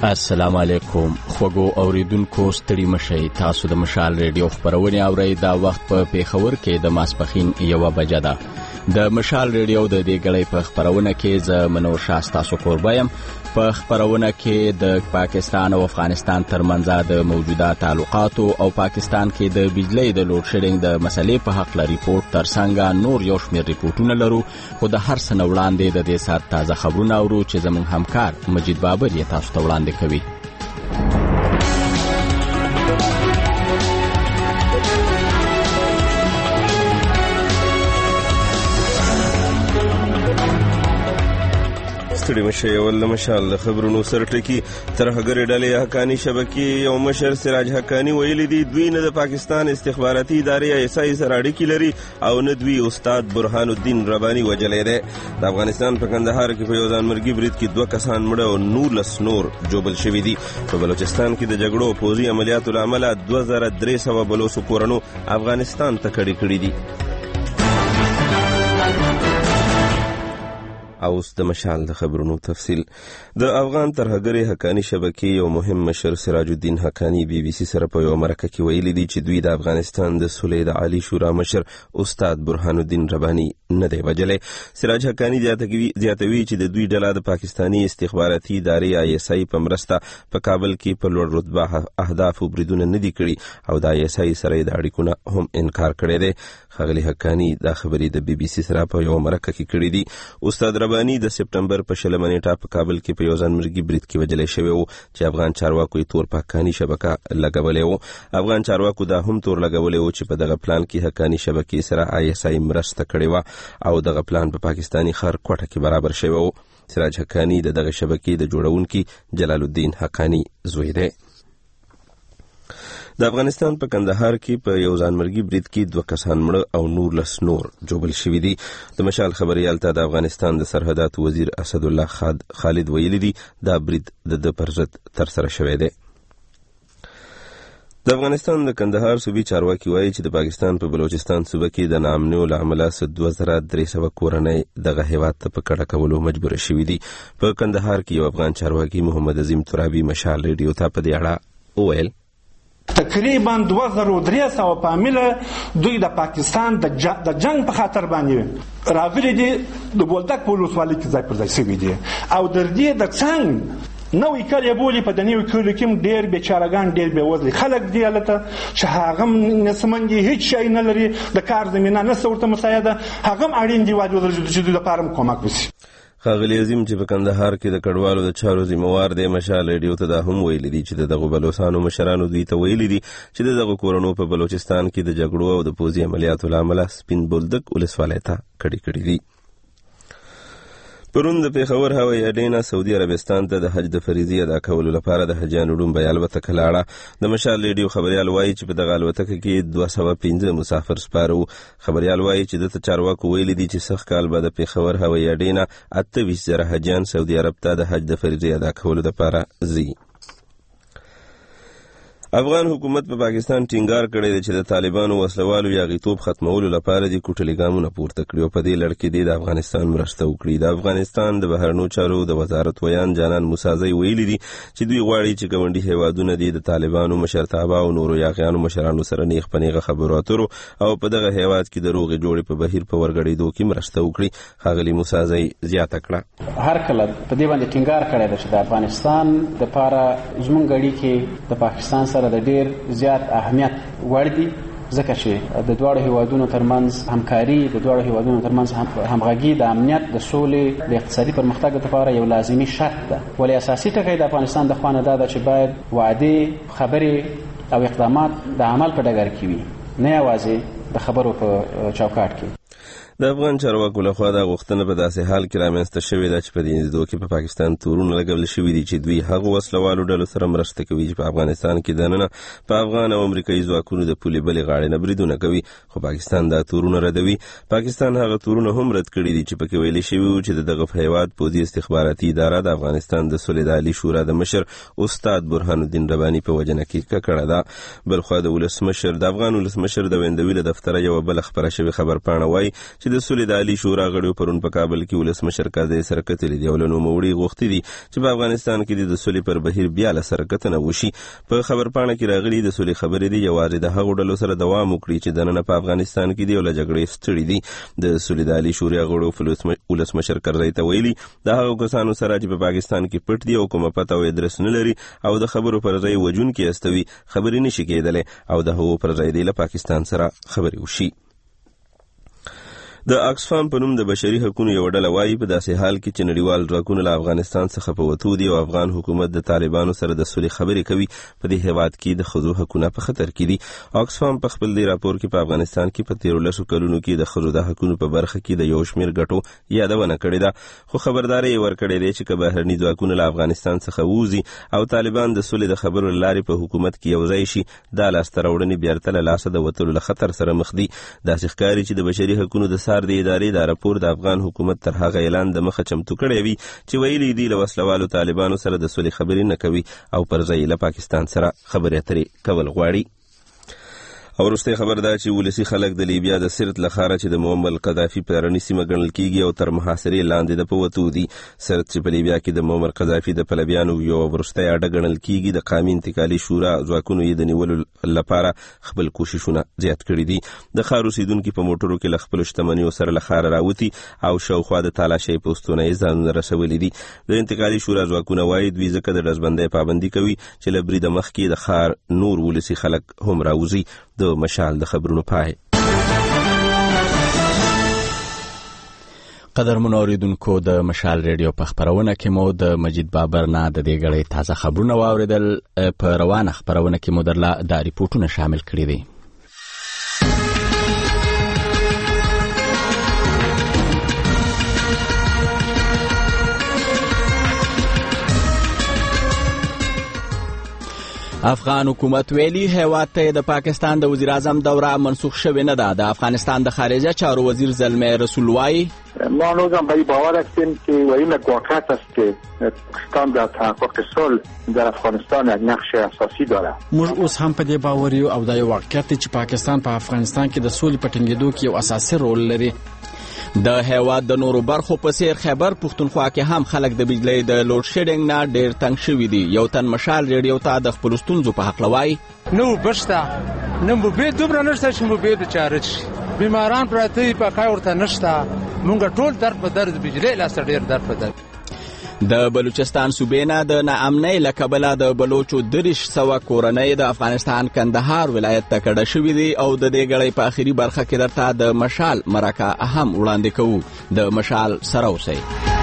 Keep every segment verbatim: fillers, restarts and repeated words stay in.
السلام علیکم خوږو اوریدونکو ستړي مشئ تاسو د مشال ریډیو خبرونه اورئ دا وخت په پیښور کې د ماسپخین یوه بجه ده د مشال ریډیو د دې غړې په خبرونه کې ز منور شاه تاسو قربایم په خبرونه کې د پاکستان او افغانستان ترمنځ د موجوده تعلقاتو او پاکستان کې د بجلی د لوډ شیډینګ د مسلې په حق لري ریپورت ترڅنګ نور یو شمېر ریپورتونه لرو خو د هر څه وړاندې د دې سات تازه خبرونه اورو چې زموږ همکار مجید بابر یې تاسو ته وړاندې کوي. ستړي مشئ ول مشال د خبرونو سرټکی ترهګر ډلې حقانی شبکې یو مشر سراج حقانی ویلي دي دوی نه د پاکستان استخباراتي ادارې ایسای سره اړیکې لري او نه دوی استاد برهان الدین ربانی وجلې ده. د افغانستان په کندهار کې په یو ځانمرګي برید کې دوه کسان مړه او نولس نور جوبل شوي دي. په بلوچستان کې د جګړو پوځي عملیاتو له امله دوه زره درې سوه بلوڅو کورنو افغانستان ته کډې کړي دي. او اوس د مشال د خبرونو تفصیل. د افغان ترهګرې حقانی شبکې یو مهم مشر سراج الدین حقانی بي بي سي سره په یو مرکه کې ویلي دي چې دوی د افغانستان د صلح د عالی شورا مشر استاد برهان الدین ربانی نه دی وجلی. سراج حقانی زیاتوي چې د دوی ډله د پاکستانی استخباراتي ادارې آی ایس آی په مرسته په کابل کې په لوړ رتبه اهداف بریدونه نه دي کړي او د آی ایس آی سره د اړیکو نه هم انکار کړی دی. ښاغلي حقانی دا خبرې د بي بي سي سره په یو مرکه کې کړې دي. استاد ربانی د سپټمبر په شلمه نیټه په کابل کې په یو ځانمرګي برید کې وجلی شوی و چې افغان چارواکو یې تور پاکستاني شبکه لګولې و. افغان چارواکو دا هم تور لګولې و چې په دغه پلان کې حقانی شبکې سره آی ایس آی مرسته کړې و او دغه پلان په پاکستاني ښار کوټه کې برابر شوی و. سراج حقانی د دغه شبکې د جوړونکي جلال الدین حقانی زوی دی. د افغانستان په کندهار کې په یو ځانمرګي برید کې دوه کسان مړه او نولس نور جوبل شوي دي. د مشال خبریال ته د افغانستان د سرحداتو وزیر اسد الله خالد ویلي دي دا برید د ده پر ضد ترسره شوی دی. د افغانستان د کندهار صوبې چارواکي وایي چې د پاکستان په بلوچستان صوبه کې د ناامنیو له امله دوه زره درې سوه کورنۍ دغه هیواد ته په کډه کولو مجبوره شوي دي. په کندهار کې یو افغان چارواکي محمد عظیم ترابي مشال ریډیو ته په دې اړه وویل تقریبا دوه زره درې سوه فامیله دوی د پاکستان د جنگ په خاطر باندې راغلي دي د بولدک په ولسوالۍ کې ځای پر ځای شوي دي او در دې د څنګ نوې کال یې بولي په د نوي کلو کې ډېر بېچارهګان ډېر بېوزلي خلک دي هلته چې هغه هم نسمن دي هېڅ شی نه لري د کار زمینه نشته ورته مساعده هغه هم اړین دي واجب چې دوی لپاره هم کومک وشي. ښاغلي عظیم چې په کندهار کې د کډوالو د چارو ذمهوار دی مشال ریډیو ته دا هم ویلي دي چې د دغو بلوڅانو مشرانو دوی ته ویلي دي چې د دغو کورنو په بلوچستان کې د جګړو او د پوځي عملیاتو له امله سپین بولدک ولسوالۍ ته کډې کړي دي. پرون د پیښور هوایي اډې نه سعودي عربستان ته د حج د فریضې ادا کولو لپاره د حجیانو ډومبۍ الوتکه لاړه. د مشال ریډیو خبریال وایي چې په دغه الوتکه کې دوه سوه پنځه مسافر سپاره وو. خبریال وایي چې دته چارواکو ویلي دي چې سږ کال به د پیښور هوایي اډې نه اته ویشت زره حجیان سعودي عرب ته د حج د فریضې ادا کولو لپاره ځي. افغان حکومت په پاکستان ټینګار کړی دی چې د طالبانو وسلوالو یاغیتوب ختمولو لپاره د کوټلي ګامونه پورته کړي او په دې لړ کې د افغانستان مرسته وکړي. د افغانستان د بهرنیو چارو د وزارت ویان جانان موسازی ویلي دي چې دوی غواړي چې ګاونډي هیوادونه دي د طالبانو مشرتابه او نورو یاغیانو مشرانو سره نیغ په نیغه خبرو اترو او په دغه هیواد کې د روغې جوړې په بهیر په ورګډېدو کې مرسته وکړي. ښاغلي موسازی زیاته کړه هر کله په دې باندې ټینګار کړی دی چې د افغانستان دپاره زموږ اړیکې د پاکستان سره د ډېر زیات اهمیت وړ دي ځکه چې د دواړو هیوادونو ترمنځ همکاري د دواړو هیوادونو ترمنځ همغږي د امنیت د سولې د اقتصادي پرمختګ لپاره یو لازمي شرط ده. ولې اساسي ټکی د افغانستان د خوا نه دا ده چې باید وعدې خبرې او اقدامات د عمل په ډګر کې وي نه یوازې د خبرو په چوکاټ کې. د افغان چارواکو لخوا دا غوښتنه په داسې حال کې رامنځته شوې ده چې په دې لیدو کې په پاکستان تورونه لګول شوي دي چې دوی هغو وسلوالو ډلو سره مرسته کوي چې په افغانستان کې دننه په افغان او امریکایي ځواکونو د پولې بلې غاړې نه بریدونه کوي خو پاکستان دا تورونه ردوي. پاکستان هغه تورونه هم رد کړي دي چې پکې ویلي شوي وو چې د دغه هیواد پوځي استخباراتي اداره د افغانستان د صلح د عالی شورا د مشر استاد برهان الدین ربانی په وجنه کې ککړه ده. بلخوا د ولسمشر د افغان ولسمشر د ویندوي له دفتره یو بل خبره شوی خبر پاڼه وایي چې د سولې د عالی شورا غړو پرون په کابل کې ولسمشر کاظم سره کتلې دی. ولنو موړي غوښتي دي چې په افغانستان کې د سولې پر بهیر بیا له سره کتنه وشي. په خبرپاڼه کې راغلي د سولې خبرې دي یوازې د هغو ډلو سره دوام وکړي چې دننه په افغانستان کې دی او له جګړې ستړي دي. د سولې د عالی شورا غړو ولسمشر کرزي ته ویلي د هغو کسانو سره چې په پاکستان کې پټ دي او کومه پته او ادرس نه لري او د خبرو پر ځای وجون کې استوي خبرې نشي کېدلې او د هغو پر ځای دی له پاکستان سره خبرې وشي. د آکسفام په نوم د بشري حقوقو یو ډله وايي په داسې حال کې چې نړیوال ځواکونه له افغانستان څخه په وتو دي او افغان حکومت د طالبانو سره د سولې خبرې کوي په دې هیواد کې د ښځو حقونه په خطر کې دي. آکسفام په خپل دی راپور کې په افغانستان کې په تیرو لسو کلونو کې د ښځو د حقونو په برخه کې د یو شمېر ګټو یادونه کړې ده، خو خبرداری یې ورکړې ده چې که بهرني ځواکونه له افغانستان څخه ووځي او طالبان د سولې د خبرو له لارې په حکومت کې یو ځای شي دا لاسته راوړنې بیرته له لاسه د وتلو له خطر سره مخ دي. داسې ښکاري چې د بشري حقونو د څار د ادارې د راپور د افغان حکومت تر هغه اعلان د مخه چمتو کړی وي چې ویلي دي له وسلوالو طالبانو سره د سولې خبرې نه کوي او پر ځای له پاکستان سره خبرې اترې کول غواړي. او وروستی خبر دا چې ولسي خلک د لیبیا د سرت له ښاره چې د معمر قذافي پلرنۍ سیمه ګڼل کیږي او تر محاصرې لاندې د په وتو دي. سرت چې په لیبیا کې د معمر قذافي د پلویانو یو وروستی اډه ګڼل کیږي د قومي انتقالي شورا ځواکونو یې د نیولو لپاره خپل کوششونه زیات کړي دي. د ښار اوسیدونکي په موټرو کې له خپلو شتمنیو سره له ښاره راوتي او شاوخوا د تالاشۍ پوستونه یې ځانونه رسولي دي. د انتقالي شورا ځواکونه وایي دوی ځکه د ډزبندۍ پابندي کوي چې له بریده مخکې د ښار نور ولسي خلک هم راوځي. د مشال د خبرونو پای. قدرمنو اوریدونکو د مشال ریډیو په خبرونه کې مو د مجید بابر نه د دې غړې تازه خبرونه واوریدل. په روانه خبرونه کې مو درله د ریپورتونه شامل کړي دي. افغان حکومت ویلي هیواد ته د پاکستان د وزیر اعظم دوره منسوخ شوې نه ده. د افغانستان د خارجه چارو وزیر زلمه رسول وایي ما هنوزم به باور هستیم که و این یک واقعیت است که پاکستان در تحقق صلح در افغانستان یک نقش اساسی داره. موږ اوس هم په دې باور یو او دا یو واقعیت دی چې پاکستان په افغانستان کې د سولې په ټینګېدو کې یو اساسي رول لري. د هیواد د نورو برخو په څیر خیبر پښتونخوا کې هم خلک د بجلی د لوډ شیډینګ نه ډیر تنګ شوي دي. یو تن مشال ریډیو ته د خپلو ستونزو په هکله وایي نو بشته نه موبیل دومره نشته چې موبیل بچاره شي، بیماران پراته دي په خیر ورته نشته، مونږ ټول درد په درد بجلی لاسته ډیر درد په درد. د بلوچستان صوبې نه د ناامنۍ له کبله د بلوچو دېرش سوه کورنۍ د افغانستان کندهار ولایت ته کډه شوي دي او د دې غړۍ په آخري برخه کې درته د مشال مرکه هم وړاندې کوو. د مشال سره اوسئ.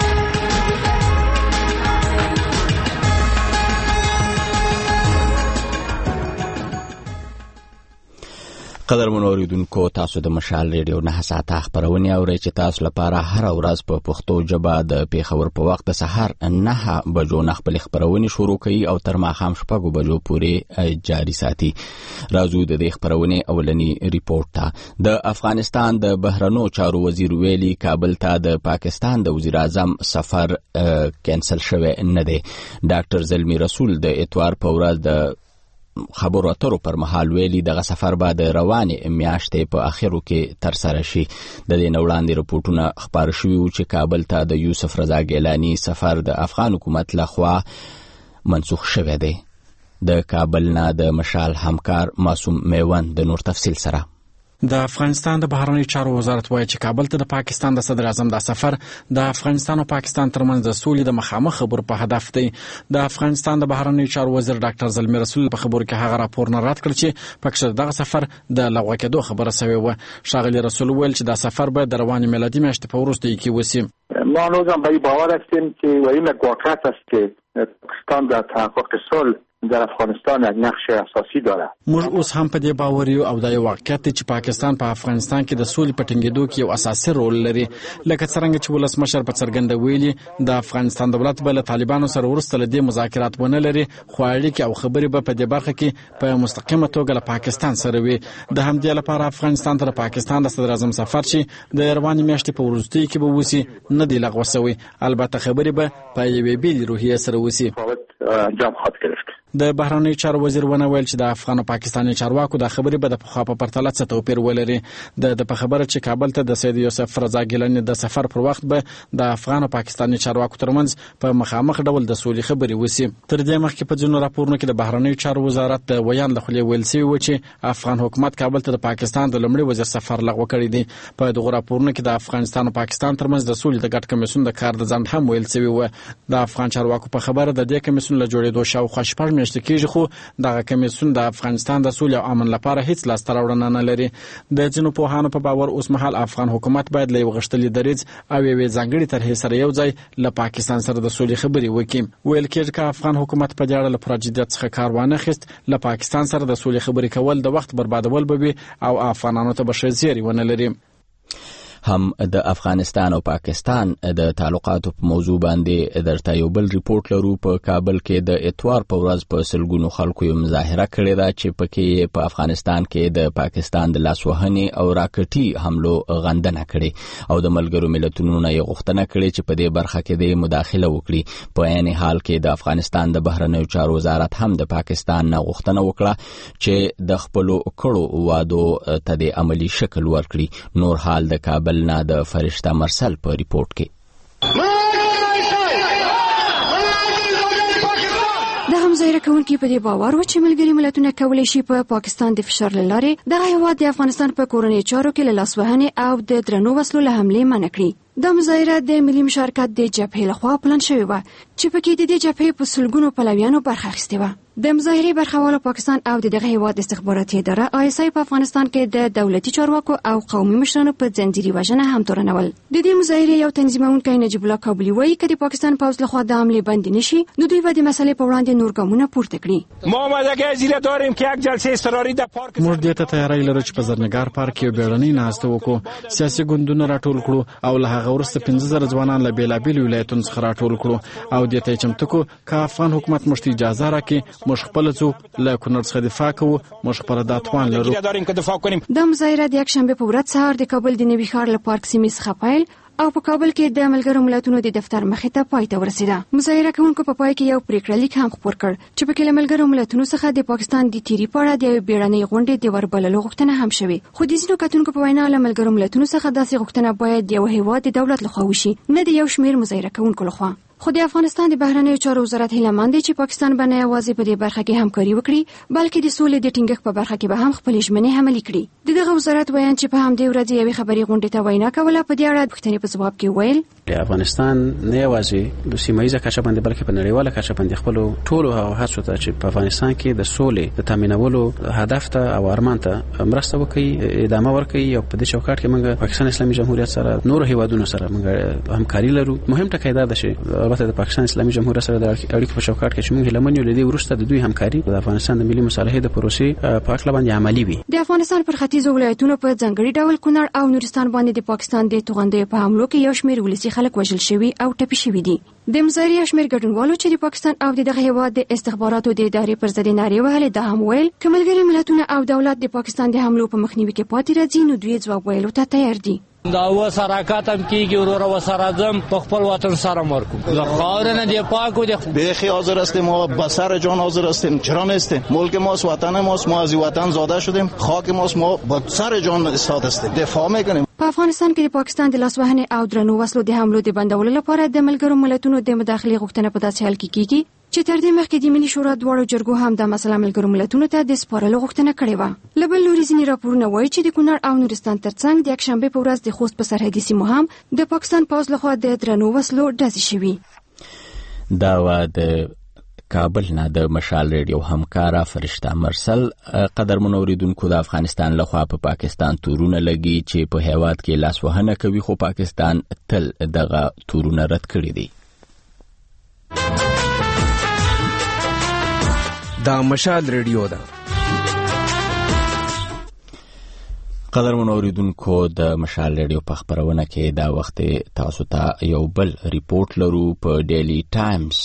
قدرمنو اوریدونکو تاسو د مشال ریډیو نه ساعته خبرونه اورئ چې تاسو لپاره هر ورځ په پښتو ژبه د پیښور په وخت د سهار نه بجو نه خپل خبرونه شروع کوي او تر ماښام شپږو بجو پورې جاري ساتي. راځو د دې خبرونه اولنی ریپورت ته. د افغانستان د بهرنیو چارو وزیر ویلي کابل ته د پاکستان د وزیر اعظم سفر کینسل شوی نه دی. ډاکټر زلمی رسول د اتوار په ورځ د خبرو اترو پر مهال ویلي دغه سفر به د روانې میاشتې په اخرو کې ترسره شي. د دې نه وړاندې رپورټونه خپاره شوي وو چې کابل ته د یوسف رضا ګیلاني سفر د افغان حکومت لخوا منسوخ شوی دی. د کابل نه د مشال همکار معصوم میوند د نور تفصیل سره. د افغانستان د بهرنیو چارو وزارت وایي چې کابل ته د پاکستان د صدر اعظم د سفر د افغانستان او پاکستان ترمنځ د سولې د مخامخ خبرو په هدف دی. د افغانستان د بهرنیو چارو وزیر ډاکټر زلمی رسول په خبرو کې هغه راپور نه رد کړ چې پکې دغه سفر د لغوه کېدو خبره شوې وه. ښاغلي رسول ویل چې دا سفر به د روانې میلادي میاشتې په وروستیو کې وشي. ما هنوزم به باور هستیم که و این یک واقعیت است که پاکستان در تحقق صلح در افغانستان یک نقش اساسی داره. موږ اوس هم په دې باور یو او دا یو واقعیت دی چې پاکستان په افغانستان کې د سولې په ټینګېدو کې یو اساسي رول لري. لکه څرنګه چې ولسمشر په څرګنده ویلي د افغانستان دولت به له طالبانو سره وروسته له دې مذاکرات ونه لري، خو اړیکې او خبرې به په دې برخه کې په مستقیمه توګه له پاکستان سره وي. د همدې لپاره افغانستان ته د پاکستان د صدر اعظم سفر چې د روانې میاشتې په وروستیو کې به وشي نه دی لغوه شوی. البته خبرې به په یوې بېلې روحیې سره وشي. انجام خواهد گرفت. د بهرنی چارو وزیر ونه ویل چې د افغان او پاکستاني چارواکو د خبرې به د پخوا په پرتله څه توپیر ولري. د په خبره چې کابل ته د سید یوسف رضا ګیلاني د سفر پر وخت به د افغان او پاکستاني چارواکو ترمنځ په مخامخ ډول د سولې خبرې وسی. تر دې مخکې په ځینو راپورونو کې د بهرنی چارو وزارت د ویان له خولې ویل شوی و چې افغان حکومت کابل ته د پاکستان د لومړي وزیر سفر لغوه کړی دی. په دغه راپورونو کې د افغانستان او پاکستان ترمنځ د سولې د ګډ کمیسیون د کار د ځنډ هم ویل شوی و. د افغان چارواکو په خبره د دې کمیسیون له جوړېدو شاوخوا شپږ میاشتې کېږي، خو دغه کمیسیون د افغانستان د سولې او امن لپاره هیڅ لاسته راوړنه نه لري. د ځینو پوهانو په باور اوس مهال افغان حکومت باید له یو غښتلي دریځ او یوې ځانګړې طرحې سره یو ځای له پاکستان سره د سولې خبرې وکړي. ویل کېږي چې افغان حکومت په دې اړه له پوره جدیت څخه کار وانخیست، له پاکستان سره د سولې خبرې کول د وخت بربادول به وي او افغانانو ته به ښه زیری ونه لري. هم د افغانستان او پاکستان د تعلقاتو په موضوع باندې درته یو بل ریپورت لرو. په کابل کې د اتوار په ورځ په سلګونو خلکو یو مظاهره کړې ده چې پکې په افغانستان کې د پاکستان د لاسوهنې او راکټي حملو غندنه کړې او د ملګرو ملتونو نه یې غوښتنه کړې چې په دې برخه کې د مداخله وکړي. په عین حال کې د افغانستان د بهرنیو چارو وزارت هم د پاکستان نه غوښتنه وکړه چې د خپلو کړو وعدو ته د عملی شکل ورکړي. نور حال د کابل نه د فرشته مرسل په ریپورت کې. د همزایره کوونکي په دې باور و چې ملګري ملتونه کولی شي په پا پاکستان د فشار له لارې دغه هیواد د افغانستان په کورنۍ چارو کې له لاسوهنې او د درنو وسلو له حملې منع کړي. د مظاهره د ملي مشارکت د جبهې لخوا پلان شوی و چې پکې د دې جبهې په سلګونو پلویانو برخه اخیستې وه. د مظاهرې برخوالو پاکستان او د دغه هیواد استخباراتي اداره آی اس آی په افغانستان کې د دولتي چارواکو او قومي مشرانو په ځنځيري وژنه هم تورنول. د دې مظاهرې یو تنظیمونکی نجیب الله کابلی وایي چې د پاکستان پوځ لخوا د حملې بند نشي نو دوی به د مسلې په وړاندې نور ګامونه پورته کړي. ما آمادگی زیرا داریم که یک جلسه اضطراری در پارک موږ دې ته تیاری لرو چې په زرنګار پارک کې بیړنۍ ناسته وکړو، سیاسي ګوندونه راټول کړو او له هغه وروسته پنځه زره ځوانان له بیلابیلو ولایتونو څخه راټول کړو او دې ته چمتو کو که افغان حکومت موږ اجازه راکړي موږ خپل ځو له کونړ څخه دفاع کوو، موږ خپل د توان لرو. د مظاهره د یک شنبه په ورځ سهار د کابل د نوي ښار له پارک سیمې څخه پیل او په کابل کې د ملګرو ملتونو د دفتر مخې ته پای ته ورسېده. مظاهره کوونکو په پای کې یو پریکړه لیک هم خپور کړ چې پکې له ملګرو ملتونو څخه د پاکستان د تیری په اړه د بیړنۍ غونډې د وربللو غوښتنه هم شوې. خو د ځینو کتونکو په وینا له ملګرو ملتونو څخه داسې غوښتنه باید یو هیواد د دولت لخوا وشي، نه د یو شمېر مظاهره کوونکو لخوا. خو د افغانستان د بهرنیو چارو وزارت هیله مند دی چې پاکستان به نه یوازې په دې برخه کې همکاري وکړي بلکې د سولې د ټینګښت په برخه کې به هم خپلې ژمنې عملي کړي. د دغه وزارت ویان چې په همدې ورځ یوې خبري غونډې ته وینا کوله په دې اړه پوښتنې په ځواب کې ویل افغانستان نه یوازې په سیمایي کچه باندې بلکې په نړیواله کچه باندې خپل ټولو هڅو ته چې په افغانستان کې د سولې د تامینولو هدف ته او ارمان ته مرسته وکړي، ادامه ورکړي او په دې چوکاټ کې موږ پاکستان اسلامي جمهوریت سره نور هیوادونو سره موږ همکاري لرو. مهم ټکی دا ده چې البته د پاکستان اسلامي جمهوریت سره د اړیکو په چوکاټ کې چې موږ لمنیو لدی ورسته د دوی همکاري د افغانستان د ملي مصالحې د پروسې په اړه باندې عملی وي. د افغانستان پر ختیځو ولایتونو په ځنګړي ډول کونړ او نورستان باندې د پاکستان د توغندې په حملو کې یو شمېر ولسي خلک وژل شوي او ټپي شوي دي. د مظاهرې شمېر ګډونوالو چې د پاکستان او دغه هیواد د استخباراتو د ادارې پر ضد نارې وهلې دا هم ویل چې ملګري ملتونه او دولت د پاکستان د حملو په مخنیوي کې پاتې راځي نو دوی ځواب ویلو ته تیار دي. دا و سراکات هم کیږي ورور و سرازم په خپل وطن سره مرکو ز خاور نه دی پاکو دی بیخی حاضر هستیم ما با سر جان حاضر هستیم. چرا نیستیم؟ ملک ماست، وطن ماست، ما از وطن زاده شدیم، خاک ماست، ما با سر جان استاد هستیم، دفاع میکنیم. په افغانستان کې د پاکستان د لاسوهنې او درنو وسلو د حملو د بندولو لپاره د ملګرو ملتونو د مداخلې غوښتنه په داسې حال کې کیږي چې تر دې مخکې د ملي شورا دواړو جرګو هم د مسله ملګرو ملتونو ته د سپارلو غوښتنه کړې وه. له بل لوري ځینې راپورونه وایي چې د کونړ او نورستان ترڅنګ د یکشنبې په ورځ د خوست په سرحدي سیمو هم د پاکستان پوځ لخوا د درنو وسلو ډزې شوي. دا و د کابل نه د مشال ریډیو همکارا فرشته مرسل. قدر منوریدونکو د افغانستان لخوا په پا پاکستان تورونه لګي چې په هیواد کې لاسوهنه کوي خو پاکستان تل دغه تورونه رد کړي دي. دا مشال ریډیو ده. قدرمن اوریدونکو د مشال ریډیو په خبرونه کې دا وخت تاسو ته یو بل ریپورت لرو. په ډیلی ټایمز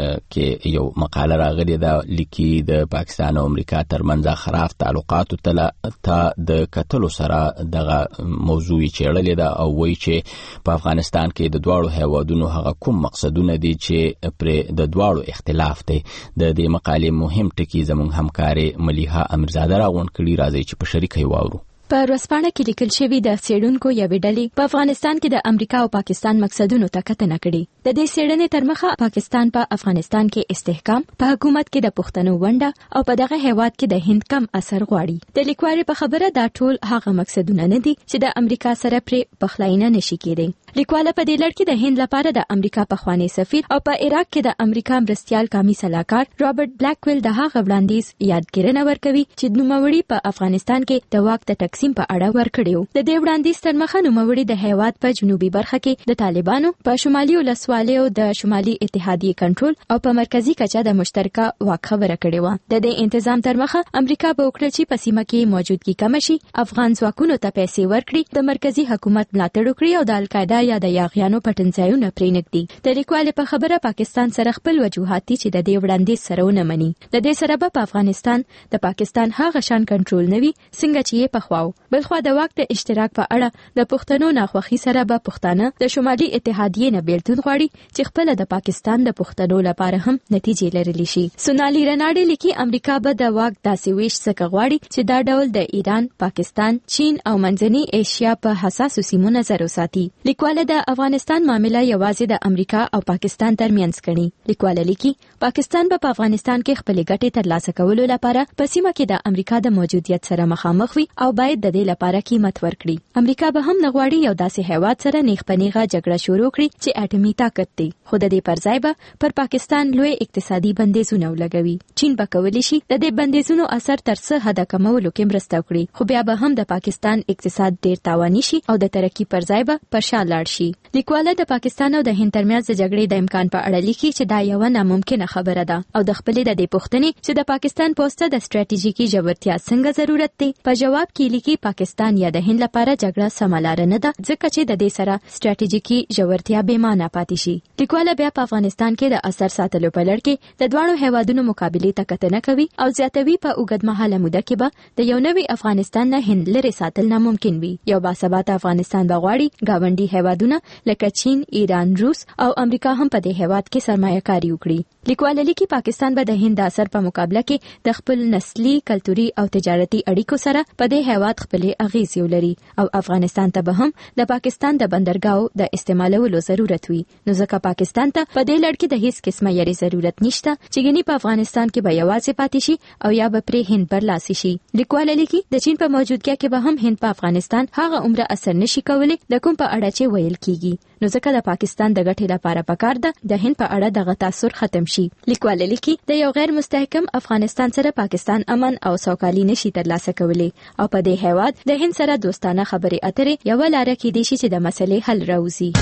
کې یو مقاله راغلې ده لیکي د پاکستان او امریکا ترمنځ خراف تعلقات ته د کتلو سره دغه موضوع چیرلې ده او وایي چې په افغانستان کې د دواړو هیوادونو هغه کوم مقصدونه دي چې پر د دواړو اختلاف دی. د دې مقالې مهم ټکی زموږ همکاري ملیحه امرزاده راغونډ کړي، راځي چې په شریکه واورو. په ورځپاڼه کې لیکل شوی د څېړونکو یوې ډلې په افغانستان کې د امریکا او پاکستان مقصدونو ته کتنه کړې. د دې څېړنې تر مخه پاکستان په افغانستان کې استحکام، په حکومت کې د پښتنو ونډه او په دغه هیواد کې د هند کم اثر غواړي. د لیکوال په خبره دا ټول هغه مقصدونه نه دي چې د امریکا سره پرې پخلاینه نشي کېدی. لیکوال په دې لړ کې د هند لپاره د امریکا پخوانی سفیر او په عراق کې د امریکا مرستیال قومي سلاکار رابرټ بلیکویل د هغه وړاندیز یادګیرنه ورکوي چې نوموړي په افغانستان کې د واک د تقسیم په اړه ورکړیو. د دې وړاندیز تر مخه نوموړي د هیواد په جنوبي برخه کې د طالبانو په شمالي ولسوالیو د شمالي اتحادیې کنټرول او په مرکزی کچه د مشترکه واک خبره کړې و. د دې انتظام تر مخه امریکا به وکړي چې په سیمه کې موجودګي کم شي، افغان ځواکونو ته پیسې ورکړي، د مرکزی حکومت ملاتړ وکړي او د القاعده یا د یاغیانو پټنځایونه پرې نږدي. د لیکوال په خبره پاکستان سره خپل وجوهات دي چې د دې وړاندیز سره ونه مني. د دې سره په افغانستان د پاکستان هغه شان کنټرول نوي څنګه چې یې پخواو. بلخو د واک د اشتراک په اړه د پښتنو ناخوښي سره به پښتانه د شمالي اتحادیې نه بیلتون غواړي چې خپل د پاکستان د پښتنو لپاره هم نتیجې لرلی شي. سونالي رناډي لیکي امریکا به د واک داسې ویش څخه غواړي چې دا ډول د ایران، پاکستان، چین او منځنۍ ایشیا په حساسو سیمو نظر وساتي. لیکوال د افغانستان معاملې یوازې د امریکا او پاکستان ترمنځ کړي. لیکوال لیکي پاکستان به په افغانستان کې خپل ګټې ترلاسه کولو لپاره په سیمه کې د امریکا د موجودیت سره مخامخ وي او باید د دې لپاره قیمت ورکړي. امریکا به هم نه غواړي یو داسې هیواد سره نیغ په نیغه جګړه شروع کړي چې اټومي طاقت دی، خو د دې پر ځای به پر پاکستان لوی اقتصادي بندیزونه ولګوي. چین به کولی شي د دې بندیزونو اثر تر څه حد کمولو کې مرسته وکړي، خو بیا به هم د پاکستان اقتصاد ډیر تاواني شي او د ترقی پر ځای به پر شا لاړ شي. لیکوال د پاکستان او د هند ترمنځ د جګړې د امکان په اړه لیکي چې دا یو ناممکنه خبره ده او د خپلې د دې پوښتنې چې د پاکستان پوسټه د ستراتیژیکي ژورتیا څنګه ضرورت دی په جواب کې لیکي پاکستان یا د هند لپاره جګړه سمه لار نه ده ځکه چې د دې سره ستراتیژیکي ژورتیا بې معنی پاتې شي. لیکوال بیا په افغانستان کې د اثر ساتلو په لړ کې د دواړو هیوادونو مقابلې ته کتنه کوي او زیاتوي په اوږدمهاله موده کې به د یو نوي افغانستان نه هند لرې ساتل ناممکن وي. یو باثباته افغانستان به غواړي ګاونډي هیوادونه لکه چین، ایران، روس او امریکا هم په دې هیواد کې سرمایه کاری وکړي. لیکوال لیکي پاکستان به د هند د اثر په مقابله کې د خپل نسلي، کلتوري او تجارتي اړیکو سره په دې هیواد خپلې اغیزې ولري او افغانستان ته به هم د پاکستان د بندرګاو د استعمالولو ضرورت وي. نو ځکه پاکستان ته په دې لړ کې د هیڅ قسمه یاري ضرورت نشته چې ګني په افغانستان کې به یوازې پاتې شي او یا به پرې هند برلاسي شي. لیکوال لیکي د چین په موجودګۍ کې به هم هند په افغانستان هغه عمره اثر نشي کولی د کوم په اړه چې ویل کیږي. نو ځکه د پاکستان د ګټې لپاره پکار ده د هند په اړه دغه تاثر ختم شي. لیکوال لیکي د یو غیر مستحکم افغانستان سره پاکستان امن او سوکالي نشي ترلاسه کولی او په دې هیواد د هند سره دوستانه خبرې اترې یو لاره کېدی شي چې د مسلې حل راوځي.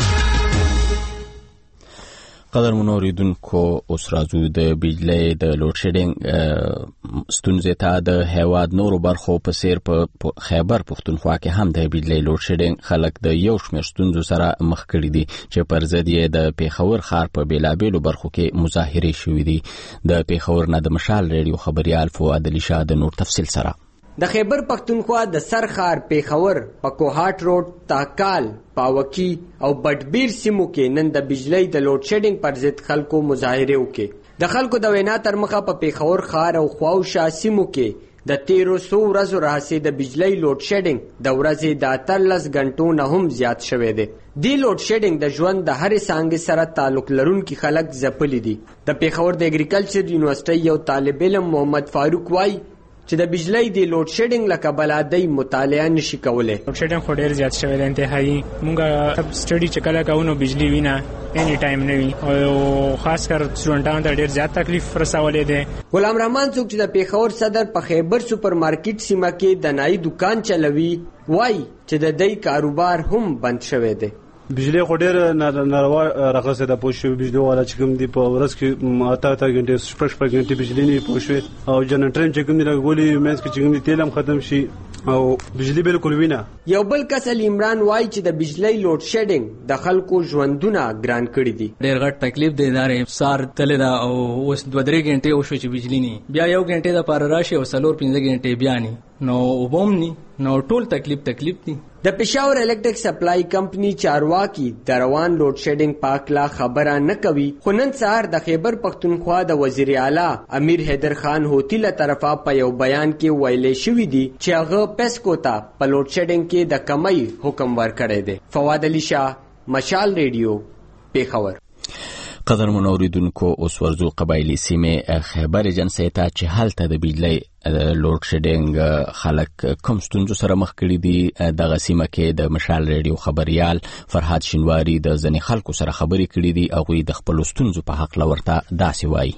قدرمنو اوریدونکو اوس راځو د بجلی د لوډ شیډینګ ستونزې ته. د هیواد نورو برخو په څیر په خیبر پښتونخوا کې هم د بجلی لوډ شیډینګ خلک د یو شمېر ستونزو سره مخ کړي دي چې پر ضد یې د پیښور ښار په بیلابیلو برخو کې مظاهرې شوې دي. د پیښور نه د مشال ریډیو خبريال فؤاد علي شاه د نور تفصیل سره. د خیبر پختونخوا د سرخار پیښور په کوهاټ روډ، تاکال، پاوکی او بټبیر سیمو کې نن د بجلی د لوډ شیډینګ پر ضد خلکو مظاهره وکړه. د خلکو د وینا تر مخه په پیښور ښار او خواوشا سیمو کې د تیرو سو ورځو راهیسې د بجلی لوډ شیډینګ د ورځې د اتلس غنټو نه هم زیات شوی دی. دی لوډ شیډینګ د ژوند د هرې څانګې سره تعلق لرونکي خلک ځپلي دي. د پیښور د اګریکلچر یونیورسيټي یو طالب علم محمد فاروق وایي چې د بجلی د لوډ شیډینګ له کبله دی مطالعه نشي کولی. لوډ شیډینګ خو ډېر زیات شوی دی انتهایي. مونږ سټډي چې کله کوو نو بجلی وي نه اني ټایم نه وي او خاص کر سټوډنټانو ته ډېر زیات تکلیف رسولی دی. غلام رحمان څوک چې د پیښور صدر په خیبر سوپر مارکیټ سیمه کې د نایي دکان چلوي وایي چې د دی کاروبار هم بند شوی دی. بجلی خو ډېر ناروا راغسه د پوه شوې بجلی والا چې کوم دی په ورځ کې اته اته غنټې شپږ شپږ غنټې بجلی نه پوه شوې او جنریټر چې کوم دی لګولي مینس کې چې کوم دی تیل هم ختم شي او بجلی بالکل وینا. یو بل کس علی عمران وای چې د بجلی لوډ شیډینګ د خلکو ژوندونه ګران کړی دي. ډېر غټ تکلیف دی دار افسار تل دا او اوس دوه درې غنټې وشو چې بجلی نه بیا یو غنټې د پار راشي او څلور پنځه غنټې بیا نه نو وبوم نه نو ټول تکلیف تکلیف دي. د پېښور الکتریک سپلای کمپنی چارواکي د روان لوډ شیډینګ په اړه خبره نه کوي، خو نن سهار د خیبر پښتونخوا د وزیر اعلی امیر حیدر خان هوتی له طرفه په یو بیان کې ویلې شوی دی چې هغه پیسکو ته په لوډ شیډینګ کې د کمۍ حکم ورکړی دی. فواد علي شاه، مشال ریډیو، پېښور. قدر منوریدونکو اوس ورزو قبایلی سیمه خیبر جنسي ته چې هلته د بجلی لوډ شیډینګ خلک کوم ستونزو سره مخ کړي دي. دغه سیمه کې د مشال ریډیو خبريال فرهاد شینواری د ځنې خلکو سره خبرې کړي دي او غوي د خپل ستونزو په حق لورته داسې وایي.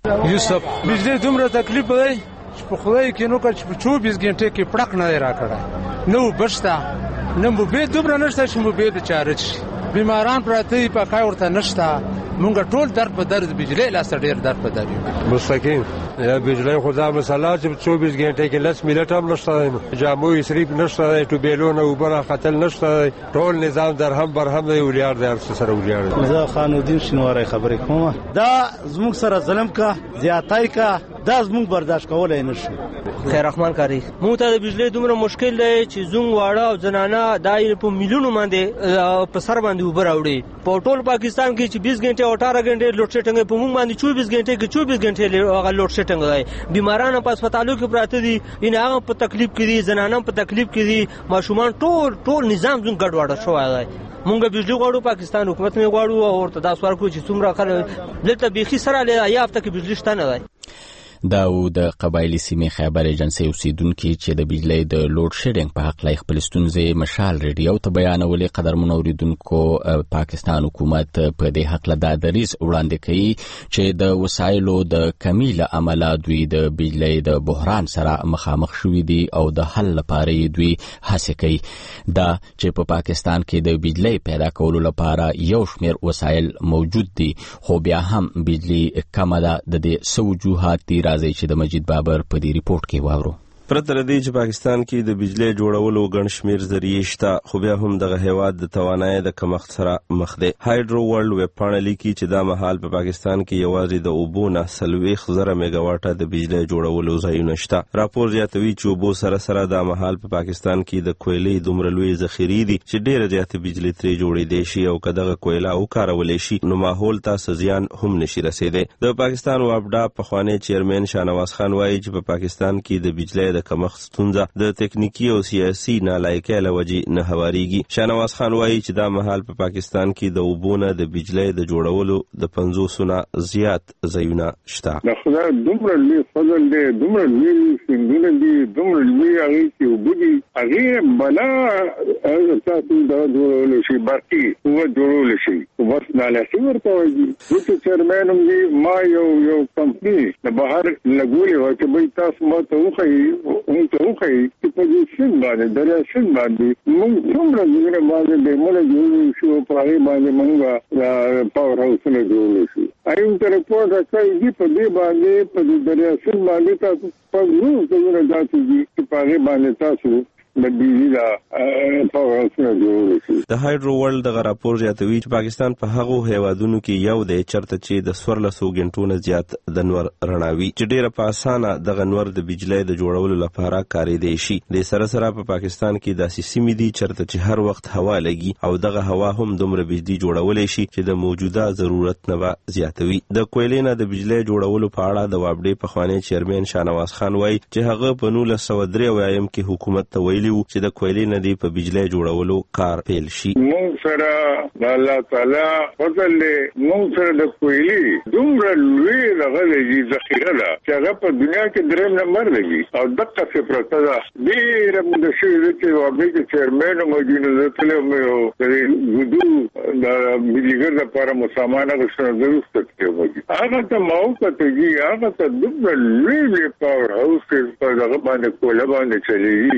یوسف بجلی دومره تکلیف دی چې په خدای کې نو کړ چې په چوبیس غنټې کې پړق نه راکړه نو بشتا نو به دومره نشته چې مو به چارج بیماران پراته په کای ورته نشته. مونږ ټول درد په درد بجلی لاس ډیر درد په درد مستقیم یا بجلی خدا مسله چې چوبیس غنټې کې لس منټ هم نشته، جامو اسریب نشته، ټوبېلونه وبره خطل نشته، ټول نظام درهم برهم دی ولیار دی سره ولیار. زه خان الدین شینواری خبرې کوم. دا زموږ سره ظلم کا زیاتای کا دا زموږ برداشت کولای نشو. خیر رحمان کاری مو ته د بجلی دومره مشکل دی چې زوم واړه او زنانه دای په میلیونو باندې په سر باندې وبره وړي. په ټول پاکستان کې چې بیس غنټې او اٹھارہ غنټې لوډ شیډینګ په موږ باندې چوبیس غنټې کې چوبیس غنټې هغه لوډ شیډینګ دی. بیماران په هسپتالو کې پراته دي، ان هغه په تکلیف کې دي، زنانه په تکلیف کې دي، ماشومان ټول ټول نظام زون ګډوډ شوی دی. مونږ بجلی غواړو، پاکستان حکومت نه غواړو او ورته دا سوال کوي چې څومره خلک دلته بيخي سره لري یا هفته کې بجلی شته نه دی. دا د قبایلی سیمه خیبر جنسي اوسیدونکو چې د بجلی د لوډ شیډینګ په حق لای خپل ستونزې مشال ریډیو ته بیانولې. قدر منوریدونکو پاکستان حکومت په دې حق له دریز وړاندې کوي چې د وسایلو د کمی له امله دوی د بجلی د بحران سره مخامخ شوي دي او د حل لپاره دوی هڅه کوي. دا چې په پاکستان کې د بجلی پیدا کولو لپاره یو شمېر وسایل موجود دي، خو بیا هم بجلی کمه ده. د دې څه وجوهات دي راځي چې د مجید بابر په دې ریپورت کې واورو. پرته له دې چې پاکستان کې د بجلی جوړولو ګڼ شمېر ذریعې شته، خو بیا هم دغه هیواد د توانایۍ د کمښت سره مخ دی. هایډرو ورلد ویب پاڼه لیکي چې دا مهال په پاکستان کې یوازې د اوبو نه څلوېښت زره میګا واټه د بجلی جوړولو ځایونه شته. راپور زیاتوي چې اوبو سره سره دا مهال په پاکستان کې د کویلې دومره لوی ذخیرې دي چې ډېره زیاته بجلی ترې جوړېدی شي او که دغه کویله وکارولی شي نو ماحول ته څه زیان هم نشي رسېدی. د پاکستان وابډا پخوانی چیرمن شاهنواز خان وایي چې په پاکستان کې د بجلی د کمښت ستونزه د تکنیکی او سیاسي نالایکۍ له وجې نه هواریږي. شاهنواز خان وایي چې دا مهال په پاکستان کې د اوبو نه د بجلی د جوړولو د پنځوسو نه زیات ځایونه شته. د خدای دومره لوی فضل دی، دومره لوی سیندونه دي، دومره لوی هغې چې اوبه دي، هغې بلا تاسو دا جوړولی شي، برقي قوت جوړولی شي، خو بس نالایکي ورته وایي. زه چې چیرمن هم دي، ما یو یو کمپني د بهر لګولې وه چې بهی تاسو ما ته وښیي ته وښیي چې په دې سیند باندې دریا سیند باندې موږ څومره ځایونه باندې ډیمونه جوړ شو، په هغې باندې موږ پاور هاوسونه جوړ شو. هغې ورته رپورټ راکوي دي په دې باندې په دې دریا سیند باندې تاسو په نور ځایونه داسې دي چې په هغې باندې تاسو د بجلی دا پاور هاوسونه جوړ شي. د هایډرو ورلد دغه راپور زیاتوي چې پاکستان په هغو هیوادونو کې یو دی چرته چې د څوارلسو غنټو نه زیات د نور رڼاوي چې ډېره په اسانه دغه نور د بجلی د جوړولو لپاره کارېدی شي. د سره سره په پاکستان کې داسې سیمې دي چرته چې هر وخت هوا لګي او دغه هوا هم دومره بجلی جوړولی شي چې د موجوده ضرورت نه به زیاتوي. د کویلې نه د بجلی جوړولو په اړه د وابډې پخوانی چیرمن شاهنواز خان وایي چې هغه په نولس سوه درې اویایم کې حکومت ته ویلي و چې د کویلې نه دی په بجلی جوړولو کار پیل شي. موږ سره د الله تعالی فضل دی، موږ سره د کویلې دومره لوی دغه دی ذخیره ده چې هغه په دنیا کې درېیم نمبر دی او دقسې پرته ده. ډېره موده شوې ده چې وابډې کې چیرمن وم نو زه تللی وم یو د ګودو د بجلیګر دپاره مو سامان اخیستنه زه وروسته تللی وم. هغه ته ما وکتلي هغه ته دومره لوی لوی پاور هاوس په دغه باندې کوله باندې چلېږي چې زه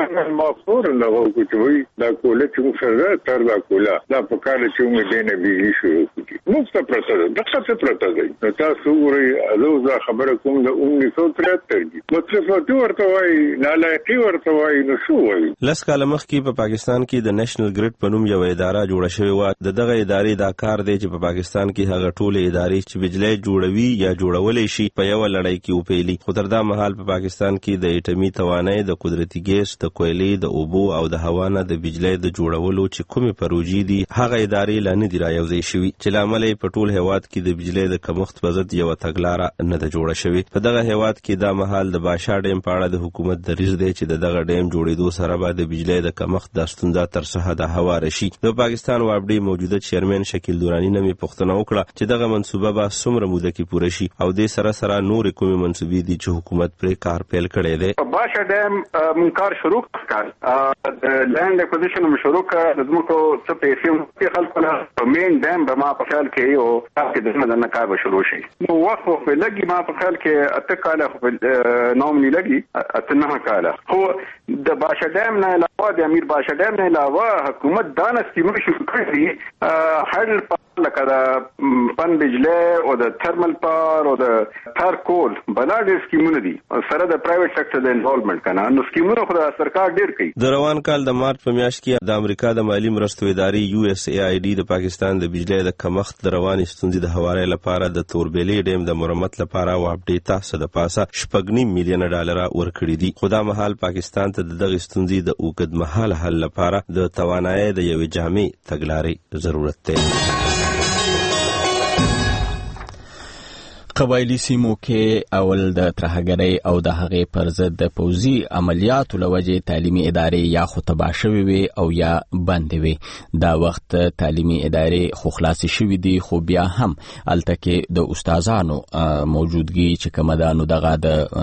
مخور لغو کوي دا کوله چې سره تر دا کوله دا په کار چې موږ دینه بيجي شروع کړي نو څه پرته ده د څه پرته ده تاسو ورې الوزه خبره کوم د انیس سو ترهتر دي مطلب ته ورته وای نه لایقي ورته وای نو شو وای لس کاله مخکې په پاکستان کې د نېشنل ګریډ په نوم یو اداره جوړه شوې و د دغه ادارې دا کار دی چې په پاکستان کې هغه ټول ادارې چې بجلی جوړوي یا جوړولې شي په یو لړۍ کې وپیلي خو تر دا مهال په پاکستان کې د اټومي توانایي د قدرتي ګیس د کویلې د اوبو او د هوا نه د بجلی د جوړولو چې کومې پروژې دي هغه ادارې لا نه دي رايوځای شوي چې لامل یې په ټول هیواد کې د بجلی د کمښت په ضد یوه تګلاره نه ده جوړه شوې په دغه هیواد کې دا مهال د باشا ډیم په اړه د حکومت دریځ دی چې د دغه ډیم جوړېدو سره به د بجلی د کمښت دا ستونزه تر حده هواره شي د پاکستان وابډي موجوده چیرمن شکیل دورانی نه می پوښتنه وکړه چې دغه منصوبه به څومره موده کې پوره شي او د سره سره نور کومې منصوبې دي چې حکومت پرې کار پیل کړی دی باشا ډیم مون کار شروع کړ د لینډ اکوزیشن مو شروع کړ د زموږ څه پیسې په خلکو نه مین ډیم به ما په خیال کې یو تاسو د دې نه کار به شروع شي نو وخت په لګي ما په خیال کې اته کاله خو نوم نه لګي اته نه کاله خو د باشا ډیم نه علاوه د امیر باشا ډیم نه علاوه حکومت دا نسکیمونه شروع کړي هر لکه د پن بجلی او د تھرمل پاور او د تار کول بلا ډېر سکیمونه دي سره د پرایویټ سېکټر د انوالومنت کنه نو سکیمونه خو د سرکار ډېر کوي د روان کال د مارچ په میاشت کې د امریکا د مالی مرستو ادارې یو اس ای آی ډي د پاکستان د بجلی د کمښت د روانې ستونزې د هواري لپاره د توربېلې ډیم د مرمت لپاره واپډې تاسو د پاسه شپږ نیم میلیون ډالر ورکړي دي خو دا مهال پاکستان ته دغه ستونزې د اوږد مهال حل لپاره د توانایي د یوې جامع تګلارې ضرورت دی قبایلی سیمو کې اول د ترهګرۍ او د هغې پر ضد د پوځي عملیاتو له وجې تعلیمي ادارې یا خو تباه شوې وي او یا بندې وي دا وخت تعلیمي ادارې خو خلاصې شوي دي خو بیا هم هلته کې د استادانو موجودګي چې کومه ده نو دغه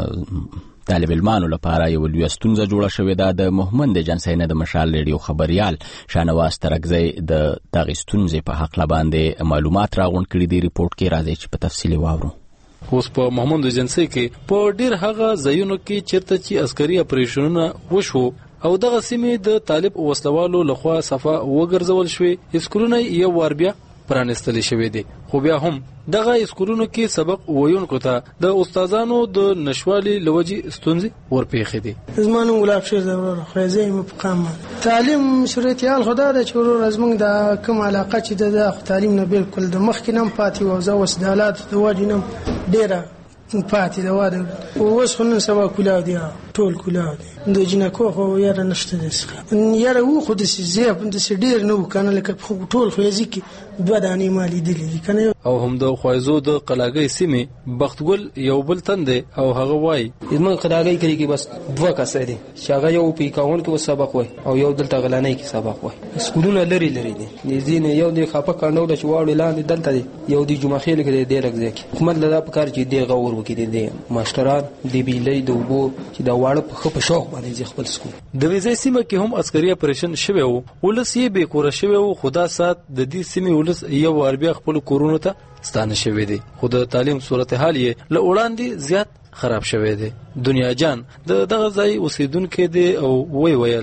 د طالب علمانو لپاره یو لویه ستونزه جوړه شوې ده د مهمند جنسینه د مشال ریډیو خبريال شانواز ترکزی د دغه ستونزې په حق باندې معلومات راغونډ کړي دي ریپورت کې راځي چې په تفصیل واورو اوس په مهمند جنسي کې په ډیر هغه ځایونو کې چیرته چې عسکري اپریشنونه وشو او دغه سیمې د طالب وسلوالو لخوا صفه وګرځول شوې اسکولونه یو وار بیا پرانستل شوې دي خو بیا هم دغه اسکولونو کې سبق ویونکو ته د استادانو د نشوالي لوجي ستونزې ورپېښې دي زمانو ولاب شي ضرور خو زه مقام تعلیم شریعتيال خدای د چورو زمنګ د کوم علاقه چې د تعلیم نه بالکل د مخ کې نم پاتې او زو وسدالات د واجنم ډیره پاتې دا واده اوس خو نن سبا کولاو دي ټول کولاو دي د جنکو خو یاره نشته دي یاره و خو د سیزه د سډیر نو کنه لکه ټول خو ځکه دوه دانی مالی دي کنه او هم د خوایزو د قلاګي سیمه بختګل یو بل تند او هغه وای زمون قلاګي کوي کې بس دوه کسه دي شاګه یو پی کاون کې سبق وای او یو دلته غلانه کې سبق وای سکولونه لري لري دي نزين یو د خپه کانو د چواړو لاندې دلته دي یو د جمعه خېل کې دی رګ ځکه حکومت لدا په کار چې دی غور وکړي دي ماشټران دی بیلې د وبو چې دا واړه په خپه شوق باندې خپل سکول د ویزې سیمه کې هم عسکري اپریشن شوه او ولس یې به کور شوه او خدا سات د دې سیمه ولس یو اربیا خپل کورونو ته ستانه شوه دي خو د تعلیم صورتحال یې له وړاندې زیات خراب شوه دي دنیا جان د دغه ځای اوسیدونکو دی او وی ویل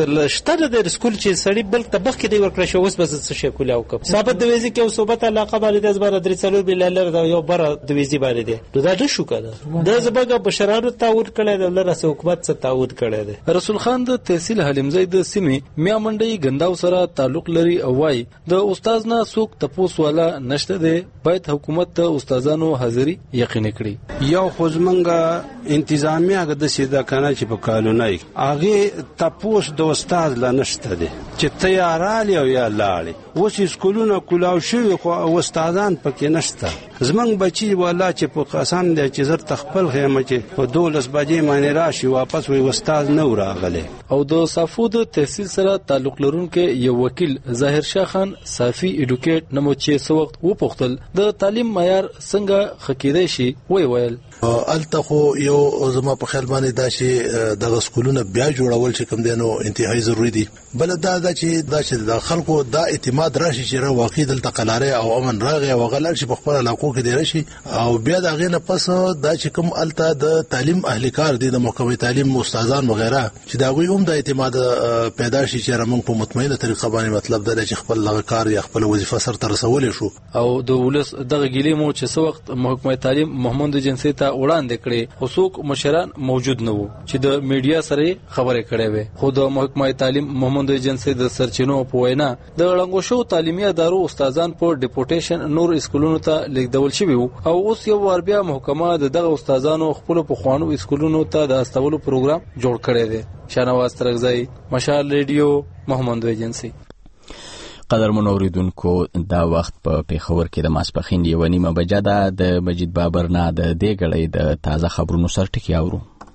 شته د سکول چې سړی بل طبخ کې دی ورکړ شو اوس بس څه شي کولاو کوم ثابت د ویزي کې صحبت علاقه باندې د زبر درې څلور بلالر دا یو بر د ویزي باندې دی دا د شو کړه د زبګه بشرانو تعود کړي د لره حکومت څخه تعود کړي دی رسول خان د تحصیل حلیمزی د سیمې میا منډي غنداو سره تعلق لري او وای د استاد نه څوک تپوس والا نشته دی باید حکومت د استادانو حاضری یقیني کړي یو خوځمنګ انتظامیه هغه د سیده کنه چې په قانوني هغه تپوس د استاد لا نشته دي چې تیارالي او یا لاړي اوس سکولونه کولاو شوی خو استادان پکې نشته زمنګ بچي والا چې په قسم دی چې زر تخپل خیمه چې په دولس بجې باندې راشي واپس وي استاد نه راغله او د صافو د تحصیل سره تعلق لرونکو یو وکیل ظاهر شاه خان صافي اډوکیټ نمو چې سو وخت و پختل د تعلیم معیار څنګه خکېدای شي وی ویل الته خو یو زما په خیال باندې دا چې د سکولونو بیا جوړول چې کوم دینو انتهایی ضروری دي. بل دا دا چې دا چې د خلکو دا اعتماد راشي چې را واقع دلته قلاره او امن راغی او غلل چې په خپل علاقو کې دی راشي او بیا دا غینه پس دا چې کوم الته د تعلیم اهلکار دي د محکمه تعلیم استادان وغیرہ چې دا غوي هم د اعتماد پیدا شي چې موږ په مطمئنه طریقه باندې مطلب دا چې خپل لغکار یا خپل وظیفه سر ته رسول شو. او د ولس دغه ګیلې مو چې څو وخت محکمه تعلیم محمد جنسي ته وړاندې کړي خصوص مشران موجود نه وو چې د میډیا سره خبرې کړې وي. خو د محکمه تعلیم محمد جنسي د سرچینو په وینا د لنګو شو تعلیمي ادارو استادان په ډیپوټیشن نور اسکولونو ته لیږدول شوی او اوس یو ور بیا محکمه دغه استادانو خپل په خوانو اسکولونو ته د استولو پروګرام جوړ کړی دی. شانواز ترغزی، مشال ریډیو، محمد جنسي. قدر منوریدونکو دا وخت په پیښور کې د ماسپخین یو نیمه بجه ده. د مجید بابر نه د دې غړې د تازه خبرونو سر ټکی اورو.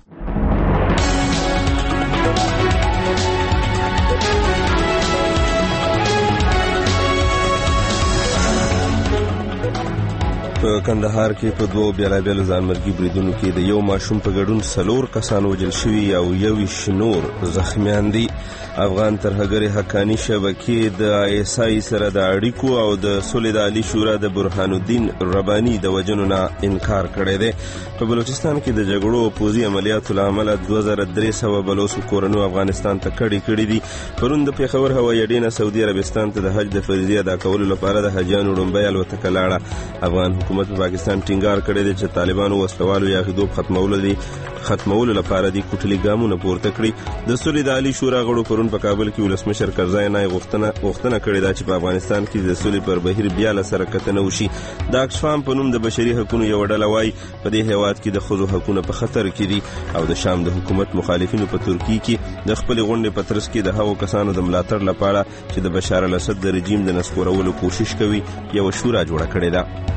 په کندهار کې په دوه بیلابیلو ځانمرګي بریدونو کې د یو ماشوم په ګډون څلور کسان وژل شوي او یویشت نور زخمیان دي. افغان ترهګرې حقاني شبکې د آی اس آی سره د اړیکو او د صلح د عالی شورا د برهان الدین رباني د وژنو نه انکار کړی دی. په بلوچستان کې د جګړو او پوځي عملیاتو له امله دوه زره درې سوه بلوڅو کورنیو افغانستان ته کډې کړي دي. پرون د پېښور هوایي اډې نه سعودي عربستان ته د حج د فریضې ادا کولو لپاره د حاجیانو لومړۍ الوتکه لاړه. افغان حکومت په پاکستان ټینګار کړی دی چې طالبانو وسلوالو یاغیدوب ختمولو دي ختمولو لپاره د کوټلي ګامونه پورته کړي. د صلح د عالی شورا غړو پرون په کابل کې ولسمشر کرزای نه غوښتنه غوښتنه کړې ده چې په افغانستان کې د صلح پر بهیر بیا له سره کتنه وشي. د اکسفام په نوم د بشري حقوقو یو ډله وایي په دې هیواد کې د ښځو حقوقونه په خطر کې دي او د شام د حکومت مخالفینو په ترکیه کې د خپل غونډې په ترڅ کې د هغو کسانو د ملاتړ لپاره چې د بشار الاسد د رژیم د نسکورولو کوشش کوي یو شورا جوړه کړې ده.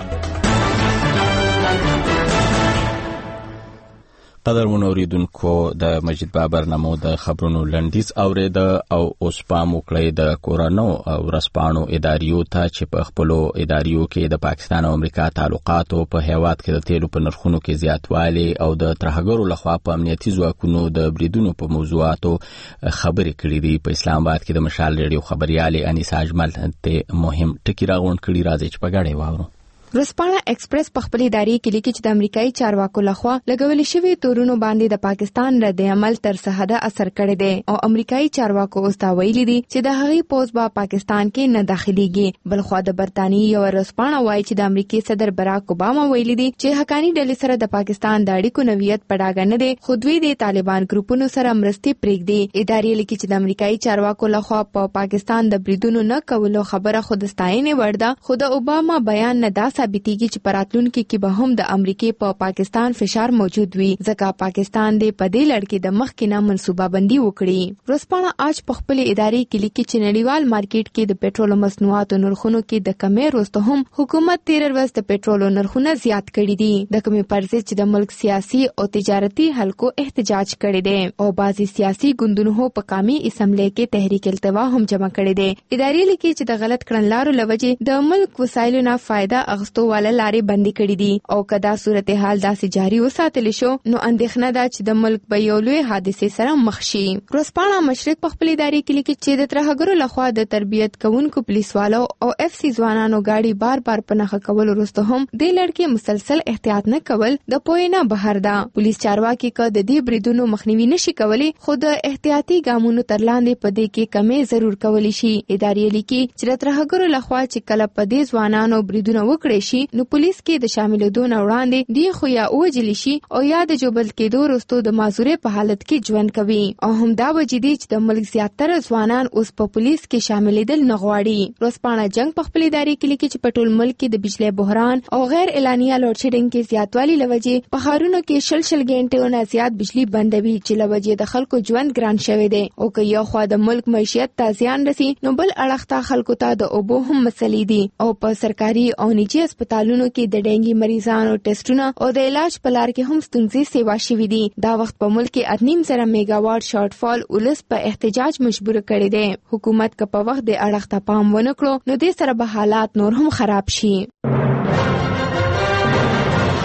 قدر منوریدونکو د مجید بابر نمو د خبرونو لنډیز اورید او اوس پام وکړئ د کورونو او رسپانو اداریو ته چې په خپلو اداریو کې د پاکستان او امریکا تعلقاتو په هیواد کې د تیلو په نرخونو کې زیاتوالی او د ترهګرو لخوا په امنیتي ځواکونو د بریدونو په موضوعاتو خبرې کړې دي. په اسلام آباد کې د مشال ریډیو خبريالې انیسا اجمل ته مهم ټکی راغونډ کړي. راځي چې په ګډه واورو. رسپانه ایکسپریس په خپل ادارې کې لیکي چې د امریکایي چارواکو لخوا لګول شوی تورونو باندې د پاکستان رد عمل تر سحده اثر کړی دی او امریکایي چارواکو اوس دا ویلي دي چې د هغې پوز به پاکستان کې نه داخليږي. بلخوا د برتانیې یو رسپانه وایي چې د امریکای صدر براک اوباما ویلي دي چې حقانی ډلې سره د پاکستان د اړیکو نویت پډاګه نه دي خو دوی د طالبان ګروپونو سره مرستې پرېږدي. ادارې لیکي چې د امریکایي چارواکو لخوا په پا پاکستان د بریدونو نه کولو خبره خود ستاینې وړ ده خو د اوباما بیان نه دا ثابتېږي چې پراتلونکو کې به هم د امریکای په پا پاکستان فشار موجود وي ځکه پاکستان د پدې لړ کې د مخکې نه منصوبه بندي وکړي. رسپانه آج په خپل ادارې کې لیکي چې نړیوال مارکیټ کې د پېټرول مصنوعاتو نرخونو کې د کمی وروسته هم حکومت تیر ورځ د پېټرول نرخونه زیات کړي دي. د کمی پرځ چې د ملک سیاسي او تجارتي حلقو احتجاج کړي دي او بعضي سیاسي ګوندونو په قومي اسمبلی کې تحریک التوا هم جمع کړي دي. ادارې لیکي چې د غلط کړنلارو لوجې د ملک وسایلو نه فائدہ اخستو والا لارې بندي کړي دي او کدا صورتحال داسې جاری وساتل شو نو اندېښنه ده چې د ملک به یو لوی حادثې سره مخ شي. رسپانه مشرق په خپل ادارې کې لیکي چې د ترهګرو لخوا د تربیت کوونکو پولیسوالو او اف سی ځوانانو گاډي بار بار پنهخه کول وروسته هم د لړکې مسلسل احتیاط نه کول د پوینه بهر ده. پولیس چارواکي که د دې بریدونو مخنیوي نشي کولی خو د احتیاطي ګامونو تر لاندې پدې کې کمی ضرور کولی شي. ادارې لیکي چې د ترهګرو لخوا چې کله پدې ځوانانو بریدونه وکړي شي نو پولیس کې د شاملېدو نه وړاندې دی خو یا وجل شي او یا د جوبل کېدو وروسته د معذورې په حالت کې ژوند کوي او هم دا وجې دي چې د ملک زیاتره ځوانان اوس په پولیس کې شاملېدل نه غواړي. رسپانه جنگ په خپل ادارې کې لیکي چې په ټول ملک کې د بجلی بحران او غیر اعلانیه لوډ شیډینګ کې زیاتوالی لوجې په ښارونو کې شل شل غنټې نه زیات بجلی بندوي چې لوجې د خلکو ژوند ګران شوی دی او که یو خوا د ملک معیشت ته زیان رسي نو بل اړخ ته خلکو ته د اوبو هم مسلې دي او په سرکاري او نجی هسپتالونو کې د ډینګي مریضانو ټیسټونه او د علاج په لار کې هم ستونزې سیوا شوې دي. دا وخت په ملک کې اتنیم زره میگا واټ شارټ فال ولس په احتجاج مجبور کړي دي. حکومت که په وخت د اړخ ته پام ونه کړو نو دې سره به حالات نور هم خراب شي.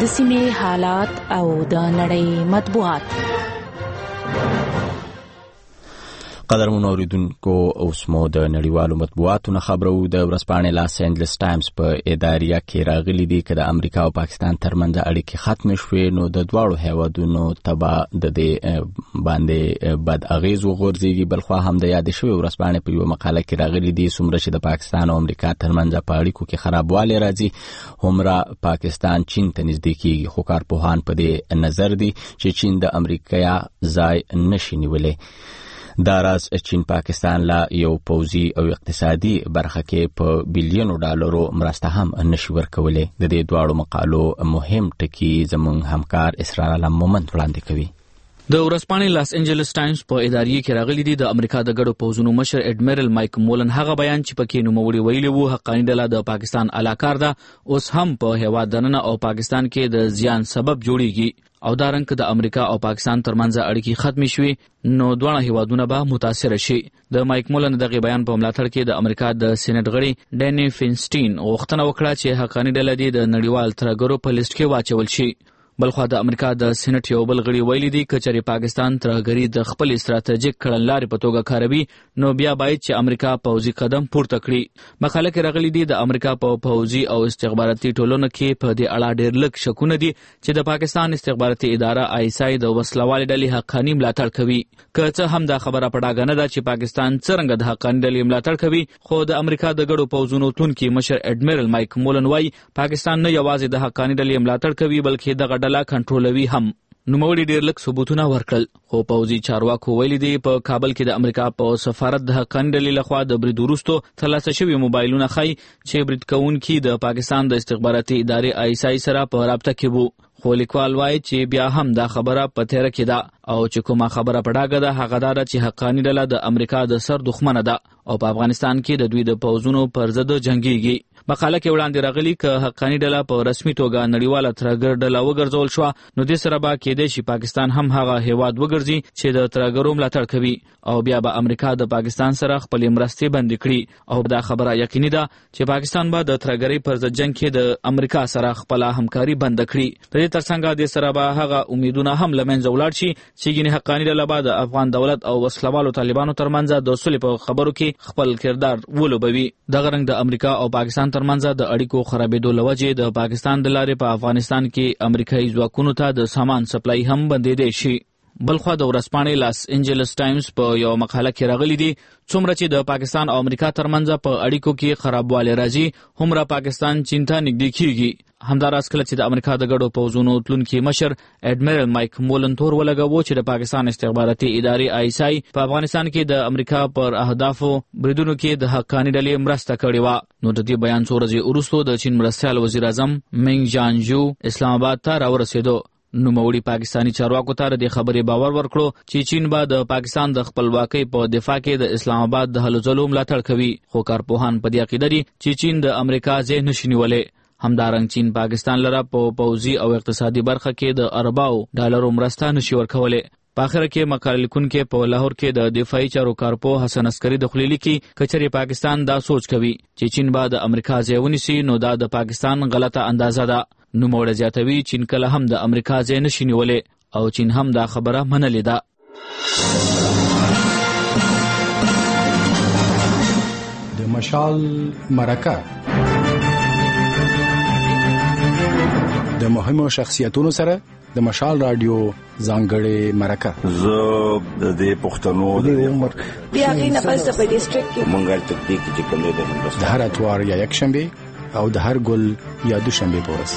د سیمې حالات او د نړۍ مطبوعات. قدرمن اوریدونکو، اوس مو د نړیوالو مطبوعاتو نه خبرو. د ورځپاڼې لاس انجلس ټایمز په اداریه کې راغلي دي چې د امریکا او پاکستان ترمنځ اړیکې ختم شوې، نو د دواړو هیوادونو تبا د دې باندې بد اغیز وغورځيږي. بلخوا هم د یاد شوی ورځپاڼې په یو مقاله کې راغلي دي څومره چې د پاکستان او امریکا ترمنځ په اړیکو کې خرابوالی راځي، همرا پاکستان چین ته نږدې کیږي. خو کارپوهان په دې نظر دي چې چین د امریکا ځای نشي نیولای. دا راز چین پاکستان لا یو پوځي او اقتصادي برخه کې په بلیونو ډالرو مرسته هم نشي ورکولای. د دې دواړو مقالو مهم ټکي زموږ همکار اسرار علم مومند وړاندې کوي. د ورځپاڼې لاس انجلس ټایمز په اداریه کې راغلي دي د امریکا د ګډو پوځونو مشر اډمیرل مایک مولن هغه بیان چې پکې نوموړي ویلي وو حقاني ډله د پاکستان علاقار ده اوس هم په هیواد دننه او پاکستان کې د زیان سبب جوړیږي او دا رنګ د امریکا او پاکستان ترمنځ اړیکې ختم شوي نو دواړه هیوادونه به متاثر شي. د مایک مولن دغه بیان په ملاتړ کې د امریکا د سېنات غړي ډینی فینسټین غوښتنه وکړه چې حقاني ډله دې د نړیوال ترهګرو په لیست کې واچول شي. بلخوا د امریکا د سېنات یو بل غړي ویلي دي کچري پاکستان ترهګری د خپل استراتیژیک کړنلارې په توګه کاروي نو بیا باید چې امریکا پوځي قدم پورته کړي. مقاله کې راغلي دي د امریکا په پوځي او استخباراتي ټولنو کې په دې اړه ډېر لږ شکونه دي چې د پاکستان استخباراتي اداره آی ایس آی د وسلوالې ډلې حقاني ملاتړ کوي. که څه هم دا خبره په ډاګه نه ده چې پاکستان څرنګه د حقاني ډلې ملاتړ کوي، خو د امریکا د ګډو پوځونو تونکي مشر اډمیرل مایک مولن وايي پاکستان نه یوازې د حقاني ډلې ملاتړ کوي بلکې دغه ډله کنټرولوي هم. نوموړي ډېر لږ ثبوتونه ورکړل، خو پوځي چارواکو ویلي دي په کابل کې د امریکا په سفارت د حقاني ډلې لخوا د برید وروسته ترلاسه شوي موبایلونه ښیي چې برید کوونکي د پاکستان د استخباراتي ادارې آی ایس آی سره په رابطه کې وو. خو لیکوال وایي چې بیا هم دا خبره په تیره کې ده او چې کومه خبره په ډاګه ده هغه دا ده چې حقاني ډله د امریکا د سر دښمنه ده او په افغانستان کې د دوی د پوځونو پر ضد جنګیږي. مقاله کې وړاندې راغلي که حقاني ډله په رسمي توګه نړیواله ترهګر ډله وګرځول شوه نو دې سره به کېدای شي پاکستان هم هغه هیواد وګرځي چې د ترهګرو ملاتړ کوي او بیا به امریکا د پاکستان سره خپلې مرستې بندې کړي او دا خبره یقیني ده چې پاکستان به د ترهګرۍ پر ضد جنګ کې د امریکا سره خپله همکاري بند کړي. د دې ترڅنګ دې سره به هغه امیدونه هم له منځه ولاړ شي چې ګینې حقاني ډله به د افغان دولت او وسلوالو طالبانو ترمنځ د سولې په خبرو کې خپل کردار ولوبوي. دغه رنګ د امریکا او پاکستان ترمنځ د اړیکو خرابېدو له وجې د پاکستان د لارې په افغانستان کې امریکایي ځواکونو ته د سامان سپلای هم بندېدی شي. بلخوا د ورځپاڼې لاس انجلس ټایمز په یو مقاله کې راغلي دي څومره چې د پاکستان او امریکا ترمنځ په اړیکو کې خرابوالی راځي همرا پاکستان چین ته نږدې کیږي. همداراز کله چې د امریکا د ګډو پوځونو تلونکي مشر اډمیرل مایک مولن تور ولګاوه چې د پاکستان استخباراتي ادارې آی ایس آی په افغانستان کې د امریکا پر اهدافو بریدونو کې د حقاني ډلې مرسته کړې وه نو د دې بیان څو ورځې وروسته د چین مرستیال وزیر اعظم منګ جانجو اسلام آباد ته راورسېدو. نوموړي پاکستاني چارواکو ته د خبرې باور ورکړو چې چین به د پاکستان د خپلواکۍ په دفاع کې د اسلام آباد د هلو ځلو ملاتړ کوي. خو کارپوهان په دې عقیده دي چې چین د امریکا ځای نشي نیولی. همدارنګ چین پاکستان لره په پوځي او اقتصادي برخه کې د ارباو ډالرو مرسته نشي ورکولی. په اخر کې مقاله لیکونکي په لاهور کې د دفاعي چارو کارپو حسن عسکري د خلیلی کې کچري پاکستان دا سوچ کوي چې چین به د امریکا ځای ونیسي نو دا د پاکستان غلطه اندازه ده. نوموړی زیاتوي چین کله هم د امریکا ځای نشي نیولی او چین هم دا خبره منلې ده. د مشال مرکه د مهمو شخصیتونو سره د مشال رادیو ځانګړې مرکه. زه د دې پښتنو د عمر بیا غي نه پس په ډیسټریکټ کې مونږه تکتیک چې کومه ده د هر اتوار یا یک شنبه او د هر ګل یا دوشنبه پورس.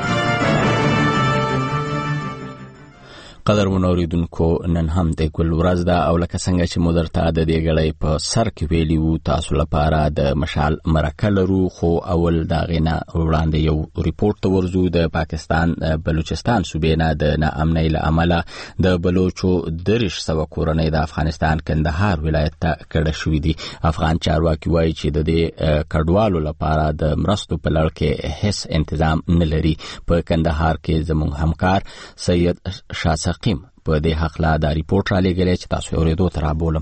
قدرمن اوریدونکو نن هم د ګل ورځ ده او لکه څنګه چې مو درته د دې غړې په سر کې ویلي وو تاسو لپاره د مشال مرکه لرو. خو اول دا غینا وړاندې یو ریپورت ته ورزو. د پاکستان بلوچستان صوبې نه د ناامنۍ له امله د بلوچو دریش سوه کورنۍ د افغانستان کندهار ولایت ته کډه شوي دي. افغان چارواکي وایي چې د دې کډوالو لپاره د مرستو په لړ کې هیڅ انتظام نه لري. په کندهار کې زموږ همکار سید شاه په دې حق لا دا ریپورت را لګلې چې تاسو اورېدو ته رابولم.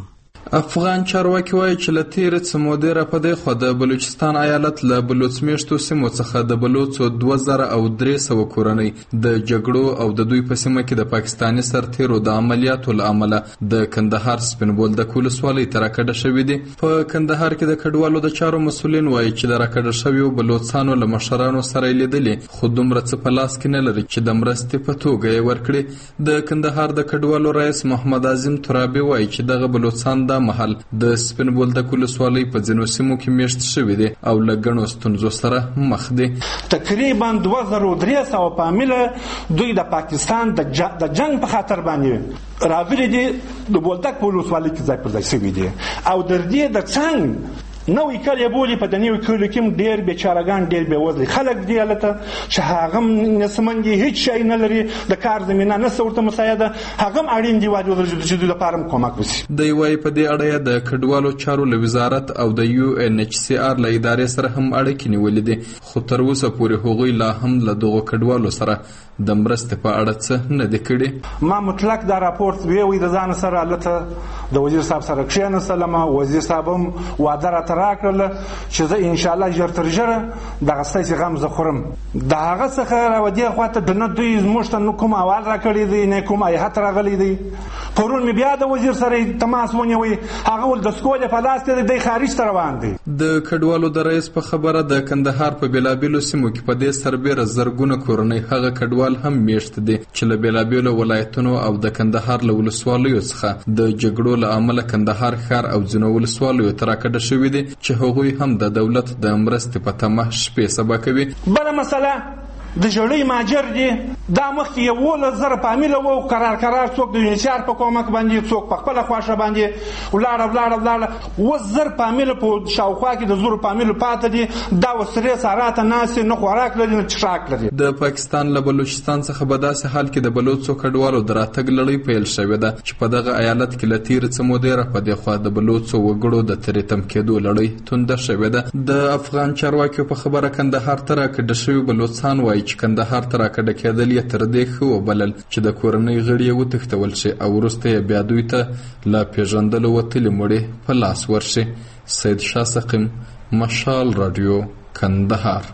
افغان چارواکي وایي چې له تېرې څه مودې راپدې خوا د بلوچستان ایالت له بلوڅ میشتو سیمو څخه د بلوڅو دوه زره او درې سوه کورنۍ د جګړو او د دوی په سیمه کې د پاکستاني سرتیرو د عملیاتو له امله د کندهار سپین بولدک ولسوالۍ ته راکډه شوي دي. په کندهار کې د کډوالو د چارو مسؤلین وایي چې د راکډه شویو بلوڅانو له مشرانو سره یې لیدلي، خو دومره څه په لاس کې نه لري چې د مرستې په توګه یې ورکړي. د کندهار د کډوالو رئیس محمد عظیم ترابي وایي چې دغه بلوڅان د محل د سپین بولدک ولسوالۍ په ځینو سیمو کې میشت شوي دي او له ګڼو ستونزو سره مخ دي. تقریبا دوه زره درې سوه فامیله دوی د پاکستان د جنگ په خاطر باندې راغلي دي، د بولدک په ولسوالۍ کې ځای پر ځای شوي دي او د دې د څنګ نوې کلي بولي په د نوي کلو کې ډېر بېچارهګان ډېر بېوزلي خلک دي هلته چې هغه هم نسمن دي، هېڅ شی نه لري، د کار زمینه نشته ورته مساعده، هغه هم اړین دي واجب چې دوی لپاره هم کومک وشي. دی وایي په دې اړه د کډوالو چارو له وزارت او د یو ان ایچ سی آر له ادارې سره هم اړیکې نیولې دي، خو تر اوسه پورې هغوی لا هم له دغو کډوالو سره د مرستې په اړه څه نه دي کړي. ما مطلق دا راپورټ ویوي د ځان سره هلته د وزیر صاحب سره کښېنستلم، وزیر صاحب هم واده راته راکړله چې زه انشاءالله ژر تر ژره دغه ستاسې غم زه خورم. د هغه څخه را ودې خواته نه دوی زموږ ته نه کوم احوال راکړی دی نه کوم ایحت راغلی دی. پرون مې بیا د وزیر سره تماس ونیوی، هغه ول د سکولې په لاس کې دی خارج ته روان دی. د کډوالو د رئیس په خبره د کندهار په بېلابېلو سیمو کې په دې سربېره زرګونه کورنۍ هغه کډوال هم میشت دي چې له بېلابېلو ولایتونو او د کندهار له ولسوالیو څخه د جګړو له امله کندهار ښار او ځینو ولسوالیو ته راکډه شوي دي چې هغوی هم د دولت د مرستې په تمه شپې سبا کوي. بله مسله د ژړۍ ماجر دي، دا مخکې یولس زره فامیله وو، قرار قرار څوک د یونیسیار په کومک باندې، څوک په خپله خوښه باندې ولاړه ولاړه ولاړه اوس زر فامیله په شاوخوا کې د زرو فامیلو پاته دي، دا اوس درې ساعته ناستې، نه خوراک لري نه څښاک لري. د پاکستان له بلوچستان څخه په داسې حال کې د بلوڅو کډوالو د راتګ لړۍ پیل شوې ده چې په دغه ایالت کې له تېرې څه مودې راپدې خوا د بلوڅو وګړو د ترې تم کېدو لړۍ تونده شوې ده. د افغان چارواکیو په خبره کندهار ته راکډه شوي بلوڅان وایي چې کندهار ته راکډه کېدل یې تر دې ښه وبلل چې د کورنۍ غړي یې وتښتول شي او وروسته یې بیا دوی ته له پېژندلو وتلي مړي په لاس ورشي. سید شاه سقیم، مشال رادیو، کندهار.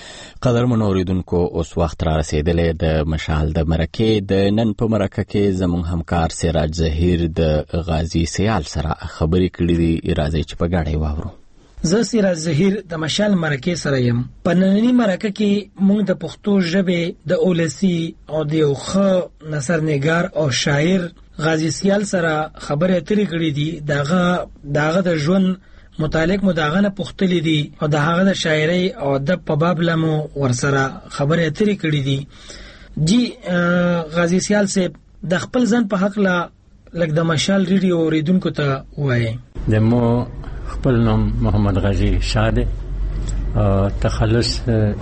قدرمن اوریدونکو، اوس وخت را رسیدلی د مشال د مرکې د نن په مرکه کې زموږ همکار سراج ظهیر د غازی سیال سره خبرې کړې دي. راځئ چې په ګډه یې واورو. زه سراج ظهیر د مشال مرکې سره یم. په نننۍ مرکه کې موږ د پښتو ژبې د اولسي او د یو ښه نثرنګار او شاعر غازی سیال سره خبرې اترې کړې دي. دغه دغه د ژوند متعلق مو دغه نه پوښتلې دي او د هغه د شاعرۍ او ادب په باب لمو ورسره خبرې اترې کړې دي. جی غازی سیال صاحب، د خپل ځان په حق لا لکه د مشال ریډیو اوریدونکو ته وایي. د مو خپل نوم محمد غازی شاه دی، تخلص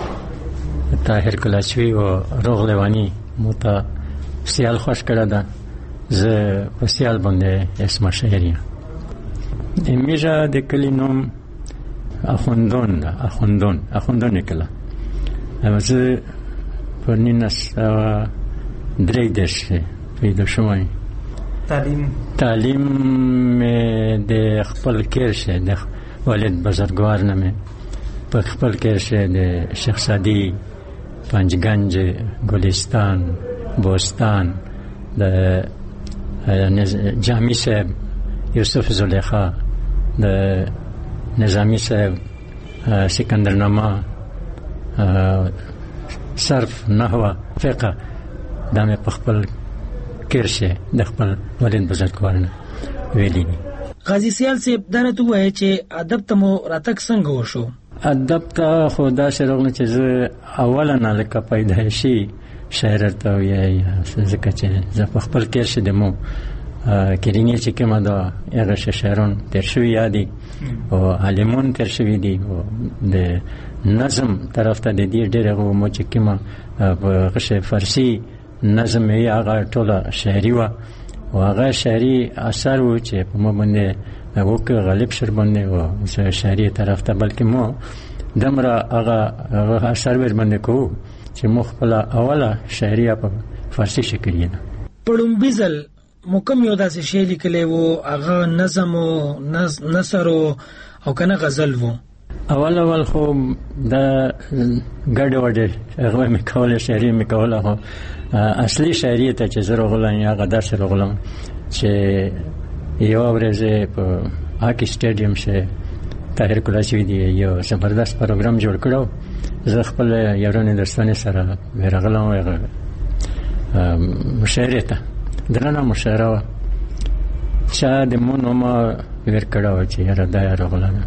طاهر کلاچوی و روغ لیوانی مو ته سیال خوش کړه ده. زه په سیال باندې اسم شاعر یم. میژه د کلي نوم اخوندون ده، اخوندون اخوندون کله. زه په نولس سوه درې دېرش پیدا شوم. تعلیم تعلیم د خپل کیر شه د والد بزرگوار نه مې په خپل کیر شه د شیخ سادی، پنجگنج، گلستان، بوستان، د جامی صاحب یوسف زلیخا، د نظامی صاحب سکندرنامه، صرف، نحوه، فقه، دا مې په خپل کرشه د خپل والد بزرګوار نه ویلي دي. غازی سیال صاحب، دا راته ووایه چې ادب ته مو راتګ څنګه وشو؟ ادب ته خو داسې راغله چې زه اوله نه لکه پیدایشي شاعر ته وایي، ځکه چې زه په خپل کرشه د مو کلینې چې کومه ده هغه شاعران تېر شوي یادي او عالمون تېر شوي دي او د نظم طرف ته د دې ډېر هغه مو چې کومه په غشه فارسي نظم یې هغه ټوله شاعري وه او هغه شاعري اثر و چې په مو باندې وکړ غالب شر باندې و شاعري طرف ته، بلکې مو دمره هغه اثر ور باندې کوو چې مو خپله اوله شاعري په فارسي شکل یې ده. په لومبي ځل مکم یو داسې شی لیکلی وو هغه نظم او نثر او کنه غزل وو؟ اول اول خو دا ګډ وډ هغه مې کوله شعري مې کوله خو اصلي شاعري ته چې زه راغلم یا هغه داسې راغلم چې یو ورځ په هاکی سټیډیم شه طاهر کلاچي دی یو زبردست پروګرام جوړ کړو. زه خپل یارانه درسونه سره ورغلم هغه مشاعره ته درنه مشاعره چې د مونږ ما ور کړو چې یاره دا راغلم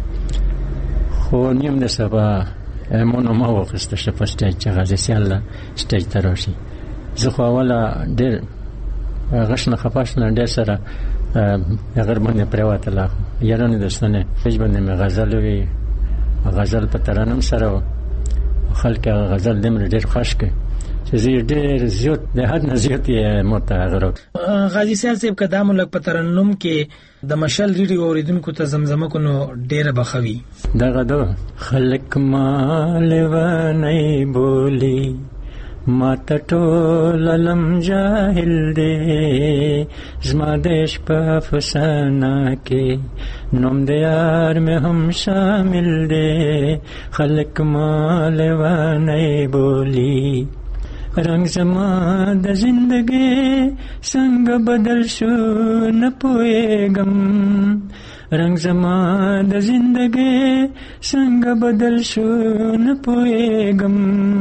خو نیم د سبا مونږ ما وخسته چې په سټیج چې غازی سیاله سټیج ته راشي. زه خو اوله ډېر غشنه خپاشنه ډېر سره اگر باندې پرواته لا یارانه درسونه پیج باندې مې غزل وی غزل په ترانم سره خلک غزل دمر ډېر خوښ کړي چې زه ډېر زیات د حد نه زیات یې متغیر. غازی سیال صاحب کدا ملک په ترنم کې د مشال ریډیو اوریدونکو ته زمزمه کو نو ډېر بخوي دغه دو خلک مال و نه بولی ما تټول لم جاهل دے زما دیش په فسانه کې نوم د یار مې هم شامل دے خلک مال و نه بولی رنگ زما د زندگی څنګه بدل شو نه پوهېږم رنگ زما د زندگی څنګه بدل شو نه پوهېږم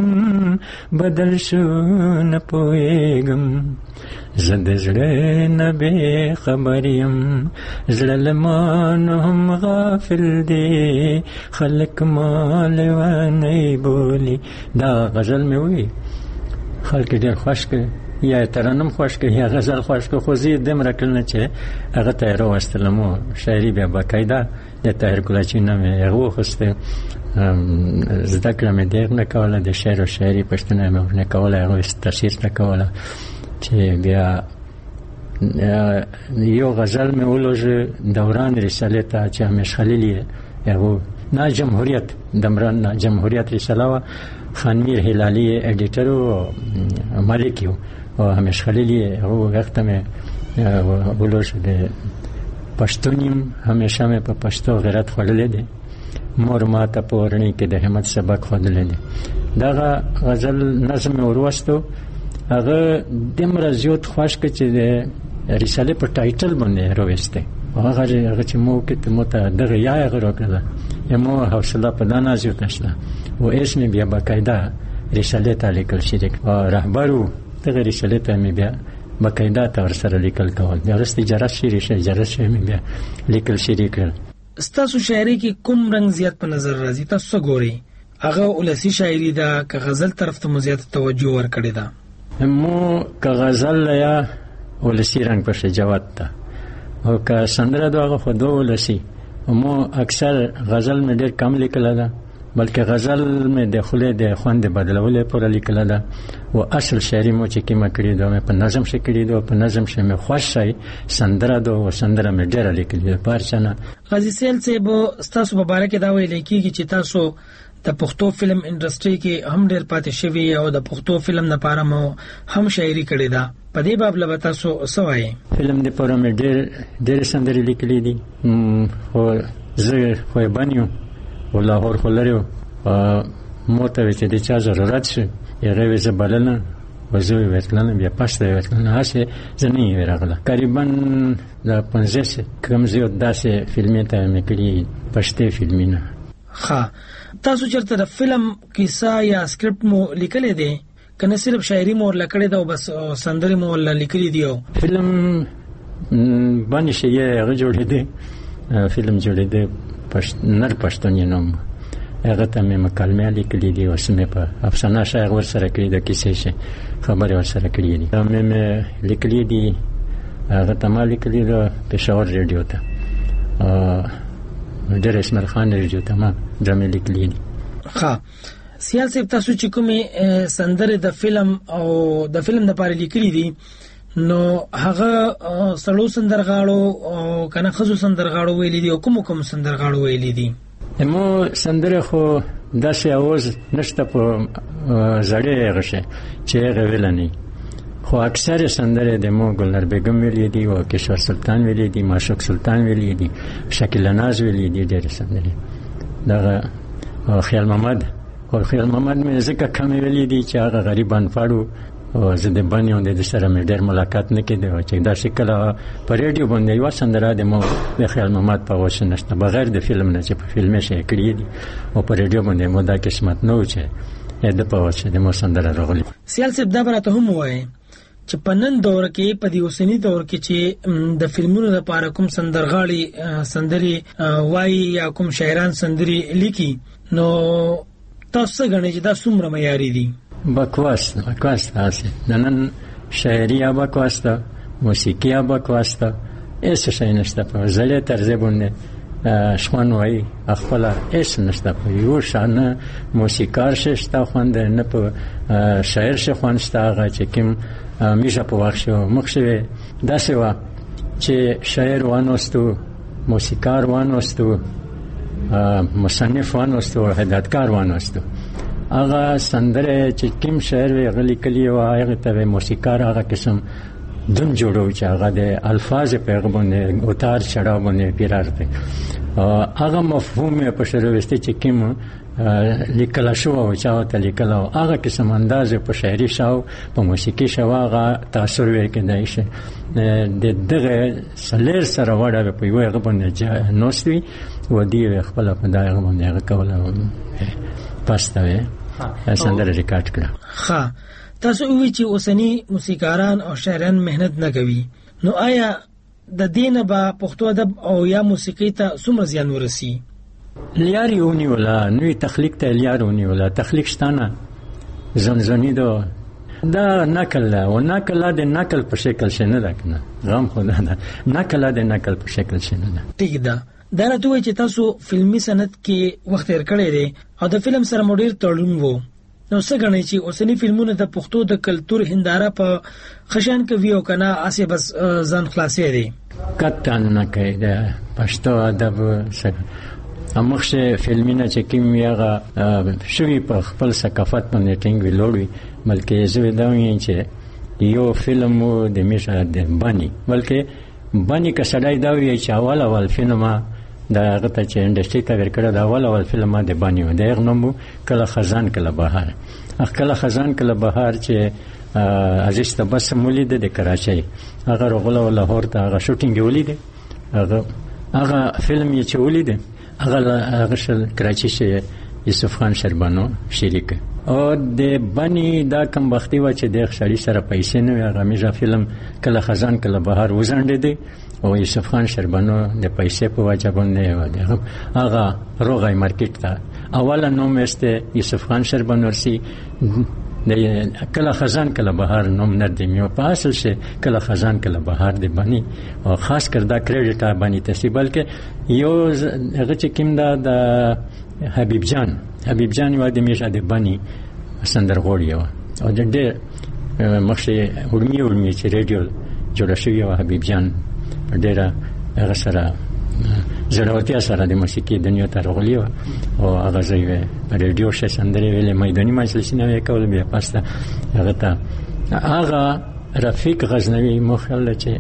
بدل شو نه پوهېږم زه د زړه نه بې خبر یم زړه له ما نه هم غافل دی خلک ما لیونی بولي. دا غزل مې وی خلک ډېر خوښ کړي یا ترنم خوښ کړي یا غزل خوښ کړي خو زه دومره کړل چې هغه ته یې راوستلم و شاعري بیا باقاعده د طاهر کلاچي نه مې هغه واخیسته زده کړه مې ډېر نه کوله د شعر او شاعري پوښتنه مې ورنه کوله هغه تفسیر نه کوله چې بیا یو غزل مې ولوژه دوران رساله ته چې همیش خلیلی هغه نه جمهوریت دمران جمهوریت رساله خانمیر هلالی ایڈیټر او مالک یو او همیش خلیلی هغه وخت مې ولوژه د پښتونیم همیشه مې په پښتو غیرت خوللې دي مور ما ته پورنی کې د همت سبق خوللې دي. دغه غزل نظم وروستو هغه دمر زیات خوښ کړ چې د رساله په ټایټل باندې راوسته هغه هغه چې مو کې ته مته دغه یا هغه راکړه یمو حوصله په دانا زیات نشله او اسم بیا باقاعده رساله ته لیکل شریک او رهبرو دغه رساله ته مې بیا باقاعده تر سره لیکل کول د رست اجازه شری شي اجازه شي مې بیا لیکل شریک. ستاسو شاعري کې کوم رنگ زیات په نظر راځي تاسو ګوري هغه ولسی شاعري ده که غزل طرف ته زیات توجه ورکړی ده؟ مو که غزل یا ولسی رنگ پر جواد ده او که سندره دغه خو دوه ولسی مو اکثر غزل مې ډېر کم لیکل ده بلکې غزل مې د خله د خوند بدلولې پر لیکل ده او اصل شاعري مو چې کیما کړی ده مې په نظم شې کړی ده په نظم شې مې خوښ شي سندره ده او سندره مې ډېر لیکل ده پارچنه. غازی سیل صاحب تاسو مبارک دا ویل کیږي چې تاسو د پښتو فلم انډستری کې هم ډېر پاتې شوی او د پښتو فلم لپاره مو هم شاعري کړې ده په دې باب له تاسو سوای فلم لپاره مې ډېر ډېر سندري لیکلې دي او زه خو باندې ولاهور خلریو مو ته چې د چا ضرورت شي یې زه بلنه وزو وکړم بیا پښته وکړم هڅه زنی ورغله تقریبا د پنځه کم زیات داسې فلمې ته مې کړی پښتو فلمونه. ها تاسو چرته د فلم کیسه یا سکرپټ مو لیکلې دي کنه صرف شاعري مو لکړې ده او بس سندري مو ولا لیکلې دي؟ فلم باندې شي هغه جوړې دي فلم جوړې دي پښت نر پښتون نوم هغه ته مې مکالمه لیکلې دي او سمې په افسانه شاعر ور سره کړې د کیسې شي خبره ور سره کړې دي مې لیکلې دي هغه ته ما لیکلې ده پېښور ریډیو ته ډېر اسمر خان ریډیو ته ما درمه لیکلې دي. ها سیال صاحب تاسو چې کومه سندره د فلم او د فلم لپاره لیکلې دي نو هغه سړو سندرغاړو او کنه خزو سندرغاړو ویلې دي او کوم کوم سندرغاړو ویلې دي؟ مو سندره خو داسې आवाज نشته په زړې غشه چې غویل نه خو اکثر سندره د مو ګلنار بیگم ویلي دي او کشور سلطان ویلي دي معشوق سلطان ویلي دي شکیل ناز ویلي دي ډېر سندره دغه خیال محمد او خیال محمد مې ځکه کم ویلي دي چې هغه غریبان پاړو او زه د بنیو د سره مې ډېر ملاقات نه کېده چې دا شکل په ریډیو باندې یو سندره د مو د خیال محمد په وښه نشته بغیر د فلم نه چې په فلم شي کړی دي او په ریډیو باندې مو دا قسمت نه و چې د په وښه د مو سندره راغلي. سیال صاحب دا براته هم وایي چې په نن دور کې په دې اوسنی دور کې چې د فلمونو لپاره کوم سندرغاړي سندري وایي یا کوم شاعران سندري لیکي نو تاسو غواړئ چې دا څومره معیاري دي؟ بکواس بکواس تاسو نن شاعري یا بکواس ده موسیقي یا بکواس ده ایس شي نشته په زړه طرز باندې شخوان وایي خپل ایس نشته په یو شان موسیقار شته خوند نه په شاعر شخوان شته هغه چې کوم میشه په واښو مخشه دا سوا چې شاعر وانوستو موسیقار وانوستو مصنف وانوستو هدایتکار وانوستو هغه سندره چې کوم شاعر وی غلی کلی او هغه ته موسیقار هغه قسم دن جوړو چې هغه د الفاظ په غوونه اوتار چړاو باندې پیرارته هغه مفهوم په شروعسته چې کوم لیکل شو او چا ته لیکل او هغه قسم انداز په شاعري شاو په موسیقي شاو هغه تاثیر ورکړي شي د دغه سلیر سره وړه په یو غوونه نوستوي و دی خپل په دغه باندې هغه کوله پاستوي سندره ریکارډ کړه. ها تاسو وی چې اوسنی موسیقاران او شاعران مهنت نه کوي نو آیا د دینه با پښتو ادب او یا موسیقي ته څومره زیان ورسي؟ لیاريونی ولا نوې تخلیق ته لیارونی ولا تخلیق شتانه زنزونی دو دا نقل او نقل د نقل په شکل شنه ده کنه غم خدا ده نقل د نقل په شکل شنه ده. ټیک ده دا راته چې تاسو فلمي صنعت کې وخت تیر کړی دی او د فلم سره مډیر تړون وو نو څه غنئ چې اوسنی فلمونه د پښتو د کلچر هنداره په خشان کوي او کنه اسه بس ځان خلاصې دي کتان نه کوي د پښتو ادب سره امخشه فلمونه چې کوم یغه شوی په خپل ثقافت باندې ټینګ ویلوړي بلکې زه دا وایم چې یو فلم د میشه د بانی بلکې بانی کسړای دا وی چې اول اول فلمه دا غته چې انډستری ته ورکړه دا اول اول فلمه د بانی و د غنمو کله خزان کله بهار کله خزان کله بهار چې عزیز ته بس مولید د کراچۍ هغه رغله لاهور ته هغه شوټینګ ولید هغه هغه فلم یې چې ولید هغه هغه شل کراچۍ شه یوسف خان شربانو شریک او د بانی دا کم وختي و چې د خشړی سره پیسې نه هغه میجا فلم کله خزان کله بهار وزنډ دی او یوسف خان شربانو د پیسې په وجه باندې و دی هغه روغای مارکیټ ته اوله نوم استه یوسف خان شربانو سي د کله خزان کله بهار نوم نه دی میو په اصل شه کله خزان کله بهار دی بانی او خاص کر دا کریډټ بانی ته بلکې یو هغه چې کوم دا د حبیب جان حبیب جان یو د میشه د بانی سندرغوړی او د ډېر مخشه ورمی ورمی چې ریډیو جوړ شوی او حبیب جان ډېر هغه سره زړورتیا سره د موسیقي دنیا ته راغلی او هغه ځای ریډیو شه سندرې ویلې میداني مجلسونه وکول بیا پاسته هغه ته هغه رفیق غزنوی مخاله چې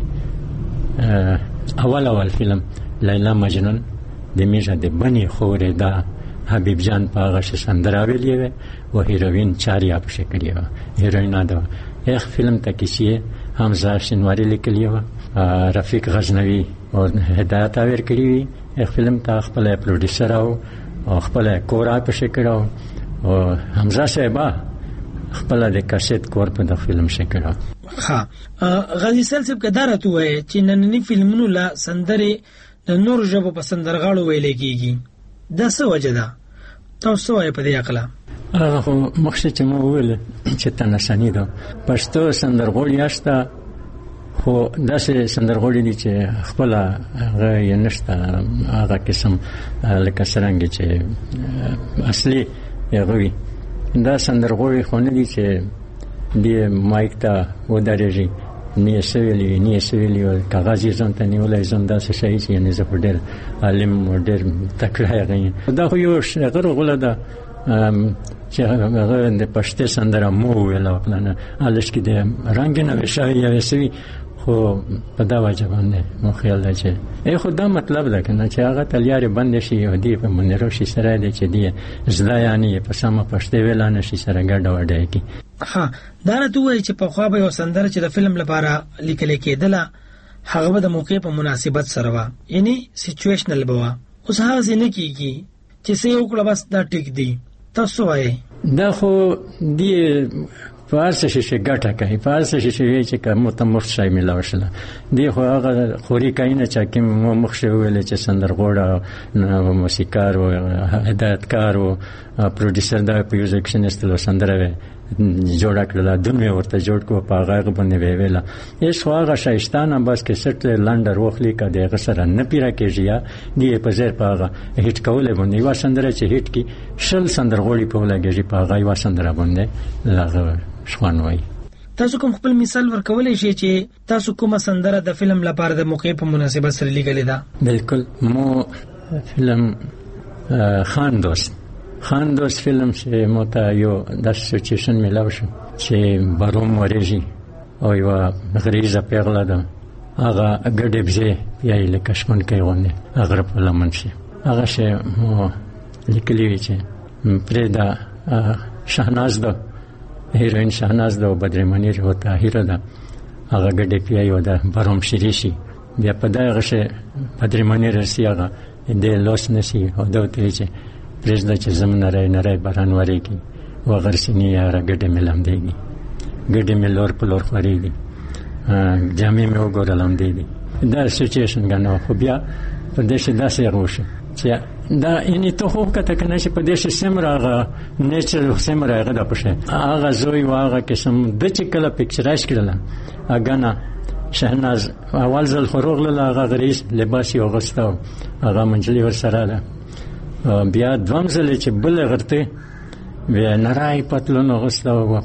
اول اول فلم لیلا مجنون د میشه د بنی خورې دا حبیب جان په هغه سندره ویلې و هیروین چاریا په شکل و هیروین دا یو فلم ته کیسه حمزه شینواری لیکلی و رفیق غزنوی او هدایت اور کړی یو فلم ته خپل پروډوسر او خپل کورا په شکل او حمزه صاحب خپل د کاسټ کور په د فلم شکل ها غازی صاحب کدارته وای چې نننی فلمونو لا سندره د نور ژبه په سندرغاړو ویل کیږي دا څه وجه ده تاسو یې په دې عقله هغه مخشه چې مو ویل چې تناسانی ده پښتو سندرغوړی یاشته خو داسې سندرغوړی دي چې خپل هغه یې نشته هغه قسم لکه څنګه چې اصلي هغه دا سندرغوړی خو نه دي چې دی مایک ته ودرېږي نه سویلی نه سویلی او کاغذي ځان ته نیولای ځان داسې شي چې نه زه په ډېر عالم او ډېر تکړه یم دا خو یو شغر غوله ده چې هغه د پښتو سندره مو ویل او پلان الش کې د رنگینه وشای یا وسوي خو په دا وجه باندې مو خیال دی چې ای خو دا مطلب ده کنه چې هغه تلیارې بند شي او دی په منیرو شي سره دی چې دی زړه یعنی په سم پښتو ویل نه شي سره ګډ وډای کی. ها دا نه توي چې په خو به یو سندره چې د فلم لپاره لیکل کېدله هغه د موقع په مناسبت سره وا یعنی سچويشنل بوا اوس هغه څنګه کیږي چې څه یو کله بس دا ټیک دی تاسو وایي دا خو دی فارس شي ګټه کوي فارس شي وی چې کوم تمخ شای ملاوشله دی خو هغه خوري کاینه چې کوم مخ شي ویل چې سندرغوړه نو موسیقار او هدایتکار او پروډوسر دا میوزیکشنست له سندره جوړ کړل دنه ورته جوړ کو په هغه باندې ویلا ایس هغه شایستانه بس کې سټ لندر وخلی کا دغه سره نه پیرا کېږي دی په زیر په هغه هیټ کوله باندې وا سندره چې هیټ کی شل سندرغوړي په لګیږي په هغه وا سندره باندې لغه شوانوي. تاسو کوم خپل مثال ورکولای شئ چې تاسو کومه سندره د فلم لپاره د موقع په مناسبت سره لیکلې ده؟ بالکل مو فلم خان دوست خان دوست فلم چې موته یو د سچویشن ملاو شو چې باروم ورېږي او یو غریزه پیغله ده هغه ګډې بځې یا یې لکشمن کوي غونډه هغه په لمن شي هغه شی مو لیکلی چې پرې دا شهناز ده هیروین شهناز ده او بدر منیر او طاهره ده هغه ګډې پیایو ده باروم شریشي بیا په دغه شی بدر منیر رسی هغه د لوس نسی او دوته چې پرېږده چې زمونه رای نری باران وریږي وغرسیني یاره ګډې مې لمدېږي ګډې مې لور په لور خورېږي جامې مې وګوره لمدېږي دا سچویشن ګڼه خو بیا په دې شي داسې هغه وشو چې دا یعنې ته خو وکته که نه چې په دې شي څومره هغه نیچر څومره هغه ده په شی هغه زوی و هغه قسم ده چې کله پکچرایز کړله ګڼه شهناز اول ځل خو روغلله هغه غریز لباس یې اغوسته و هغه منجلي ورسره ده بیا دوام ځل چې بل غرته بیا نرای پتلون اغوسته و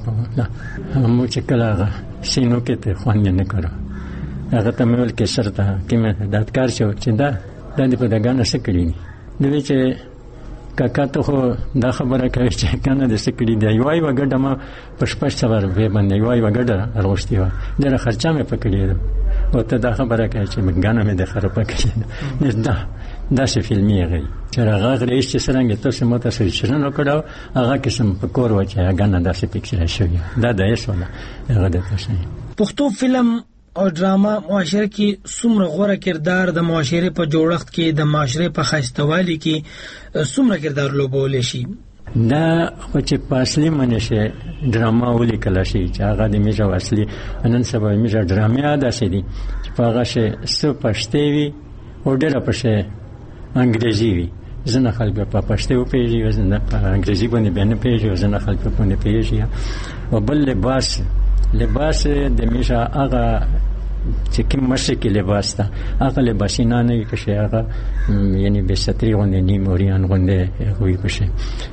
مو چې کله هغه سینو کې ته خوند نه کړو هغه ته مې ویل کې شرطه کې مې دادکار شو چې دا دا دې په دګانه څه کړي دي دوی چې کاکا ته خو دا خبره کوي چې کنه دې څه کړي دی یوای وګډه ما پښپښ څور به باندې یوای وګډه راوښتي و ډېر خرچه مې پکړې ده او ته دا خبره کوي چې مګانه مې د خرابه کړې نه دا دا څه فلمي غي چې هغه غړي چې څنګه تاسو ماته سره شنو کړو هغه قسم په کور و چې هغه دا څه پکچر شوی دا د ایس ولا هغه د تاسو پښتو فلم او ډراما معاشره کې څومره غوړه کردار د معاشره په جوړښت کې د معاشره په خاصتوالي کې څومره کردار لوبول شي دا خو چې په اصلي معنی شي ډراما ولیکل شي چې هغه د میجا اصلي نن سبا میجا ډرامې ادا شي چې په هغه شي څه پښتې وي او ډېر پښې انګریزي وي زنه خلک په پښتو پیږي زنه په انګریزي باندې بیان پیږي زنه خلک په باندې پیږي او بل لباس لباس د میجا هغه چې کوم مشکل لباس تا هغه لباس نه نه پښه هغه یعنی به ستري غونډه نیموريان غونډه وي پښه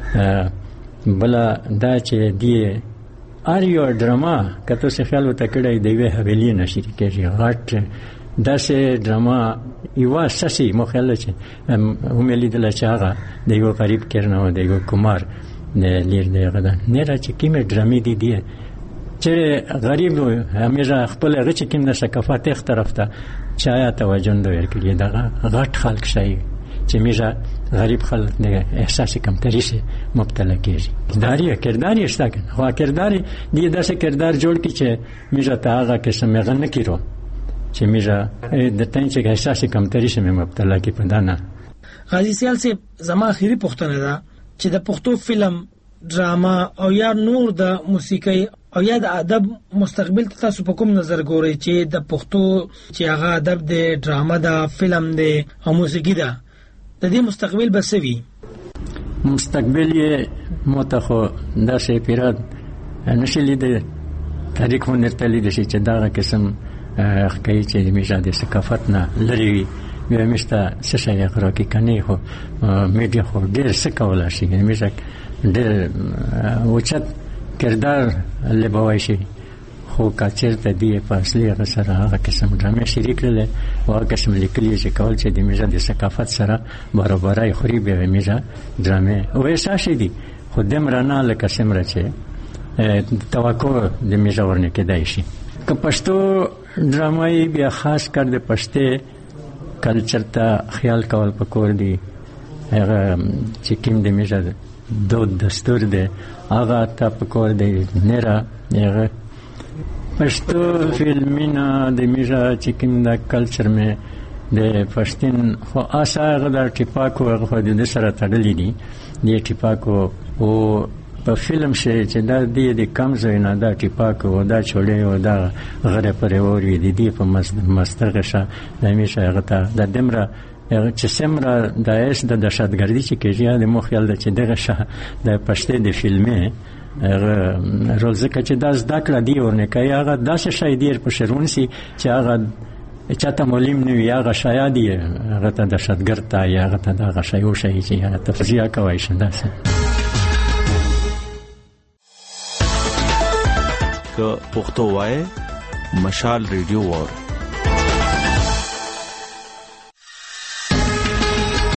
بل دا چې دی اریو ډراما کته څه خیال وته کړی دی وه حویلی نشي کېږي غټ داسې ډراما یو ساسي مخاله چې هملی د لچاغه د یو غریب کړنو د یو کومار نه لیر دی غدا نه را چې کیمه ډرامې دی دی چې غریب همیشه خپل غچ کیم نه ثقافت اخ طرف ته چایا توجه نه ورکړي دا غټ خلک شي چې میجا غریب خلک نه احساس کمتري شي مبتلا کیږي داري کرداري شته کنه خو کرداري دی داسې کردار جوړ کی چې میجا ته هغه قسم غن کیرو چې میجا د تن چې احساس کمتري شي مبتلا کی پدانه. غازی سیال سے زما اخیری پښتنه ده چې د پښتو فلم ډراما او یا نور د موسیقي او یا د ادب مستقبل تاسو په کوم نظر ګورئ چې د پښتو چې هغه ادب د ډراما د فلم د او موسیقي ده د دې مستقبل بسوي مستقبل یې متخو د شي پیراد نشلې د تاریخ ونرتلې د شي چې دا قسم حقایق چې میشه د ثقافت نه لري بیا مشته څه شي غره کې کني خو میډیا خو ډېر څه کولای شي میشه ډېر وچت کردار لبوي شي خو کاچر ته دی په اصلي هغه سره هغه قسم ډرامې شریک لري او هغه قسم لیکلي چې کول چې د میشه د ثقافت سره برابرای خوري به میشه ډرامې او احساس دي خو دمرانه لکه سمره چې توقع د میژه ورنه کېدای شي. که پښتو ډرامای بیا خاص کر د پښتې کلچر ته خیال کول پکور دی. هغه چې کوم د میژه دود دستور دی هغه ته پکور دی. نره هغه پښتو فلمونه د میژه چې کوم د کلچر مې د پښتون خو اساغه د ټیپاکو هغه خو د سره تړلې دي. د ټیپاکو او په فلم شي چې دا د کم ځای نه دا ټیپاکو او دا چولې او دا غره پرې وری دي دی په مسترغه شه د میشه هغه ته د دمره چې سمره د اس د دهشتګردي چې کېږي د مو خیال د چې دغه شه د پښتې د فلمې هغه رول ځکه چې دا زده کړه دی ورنه کوي هغه داسې شی دی په شرون سي چې هغه چاته معلم نه وي هغه شاید دی هغه ته دهشتګرد ته یا هغه ته دغه شی او شی چې هغه تفسیر کوي شنده که پښتو وای مشال ریډیو ور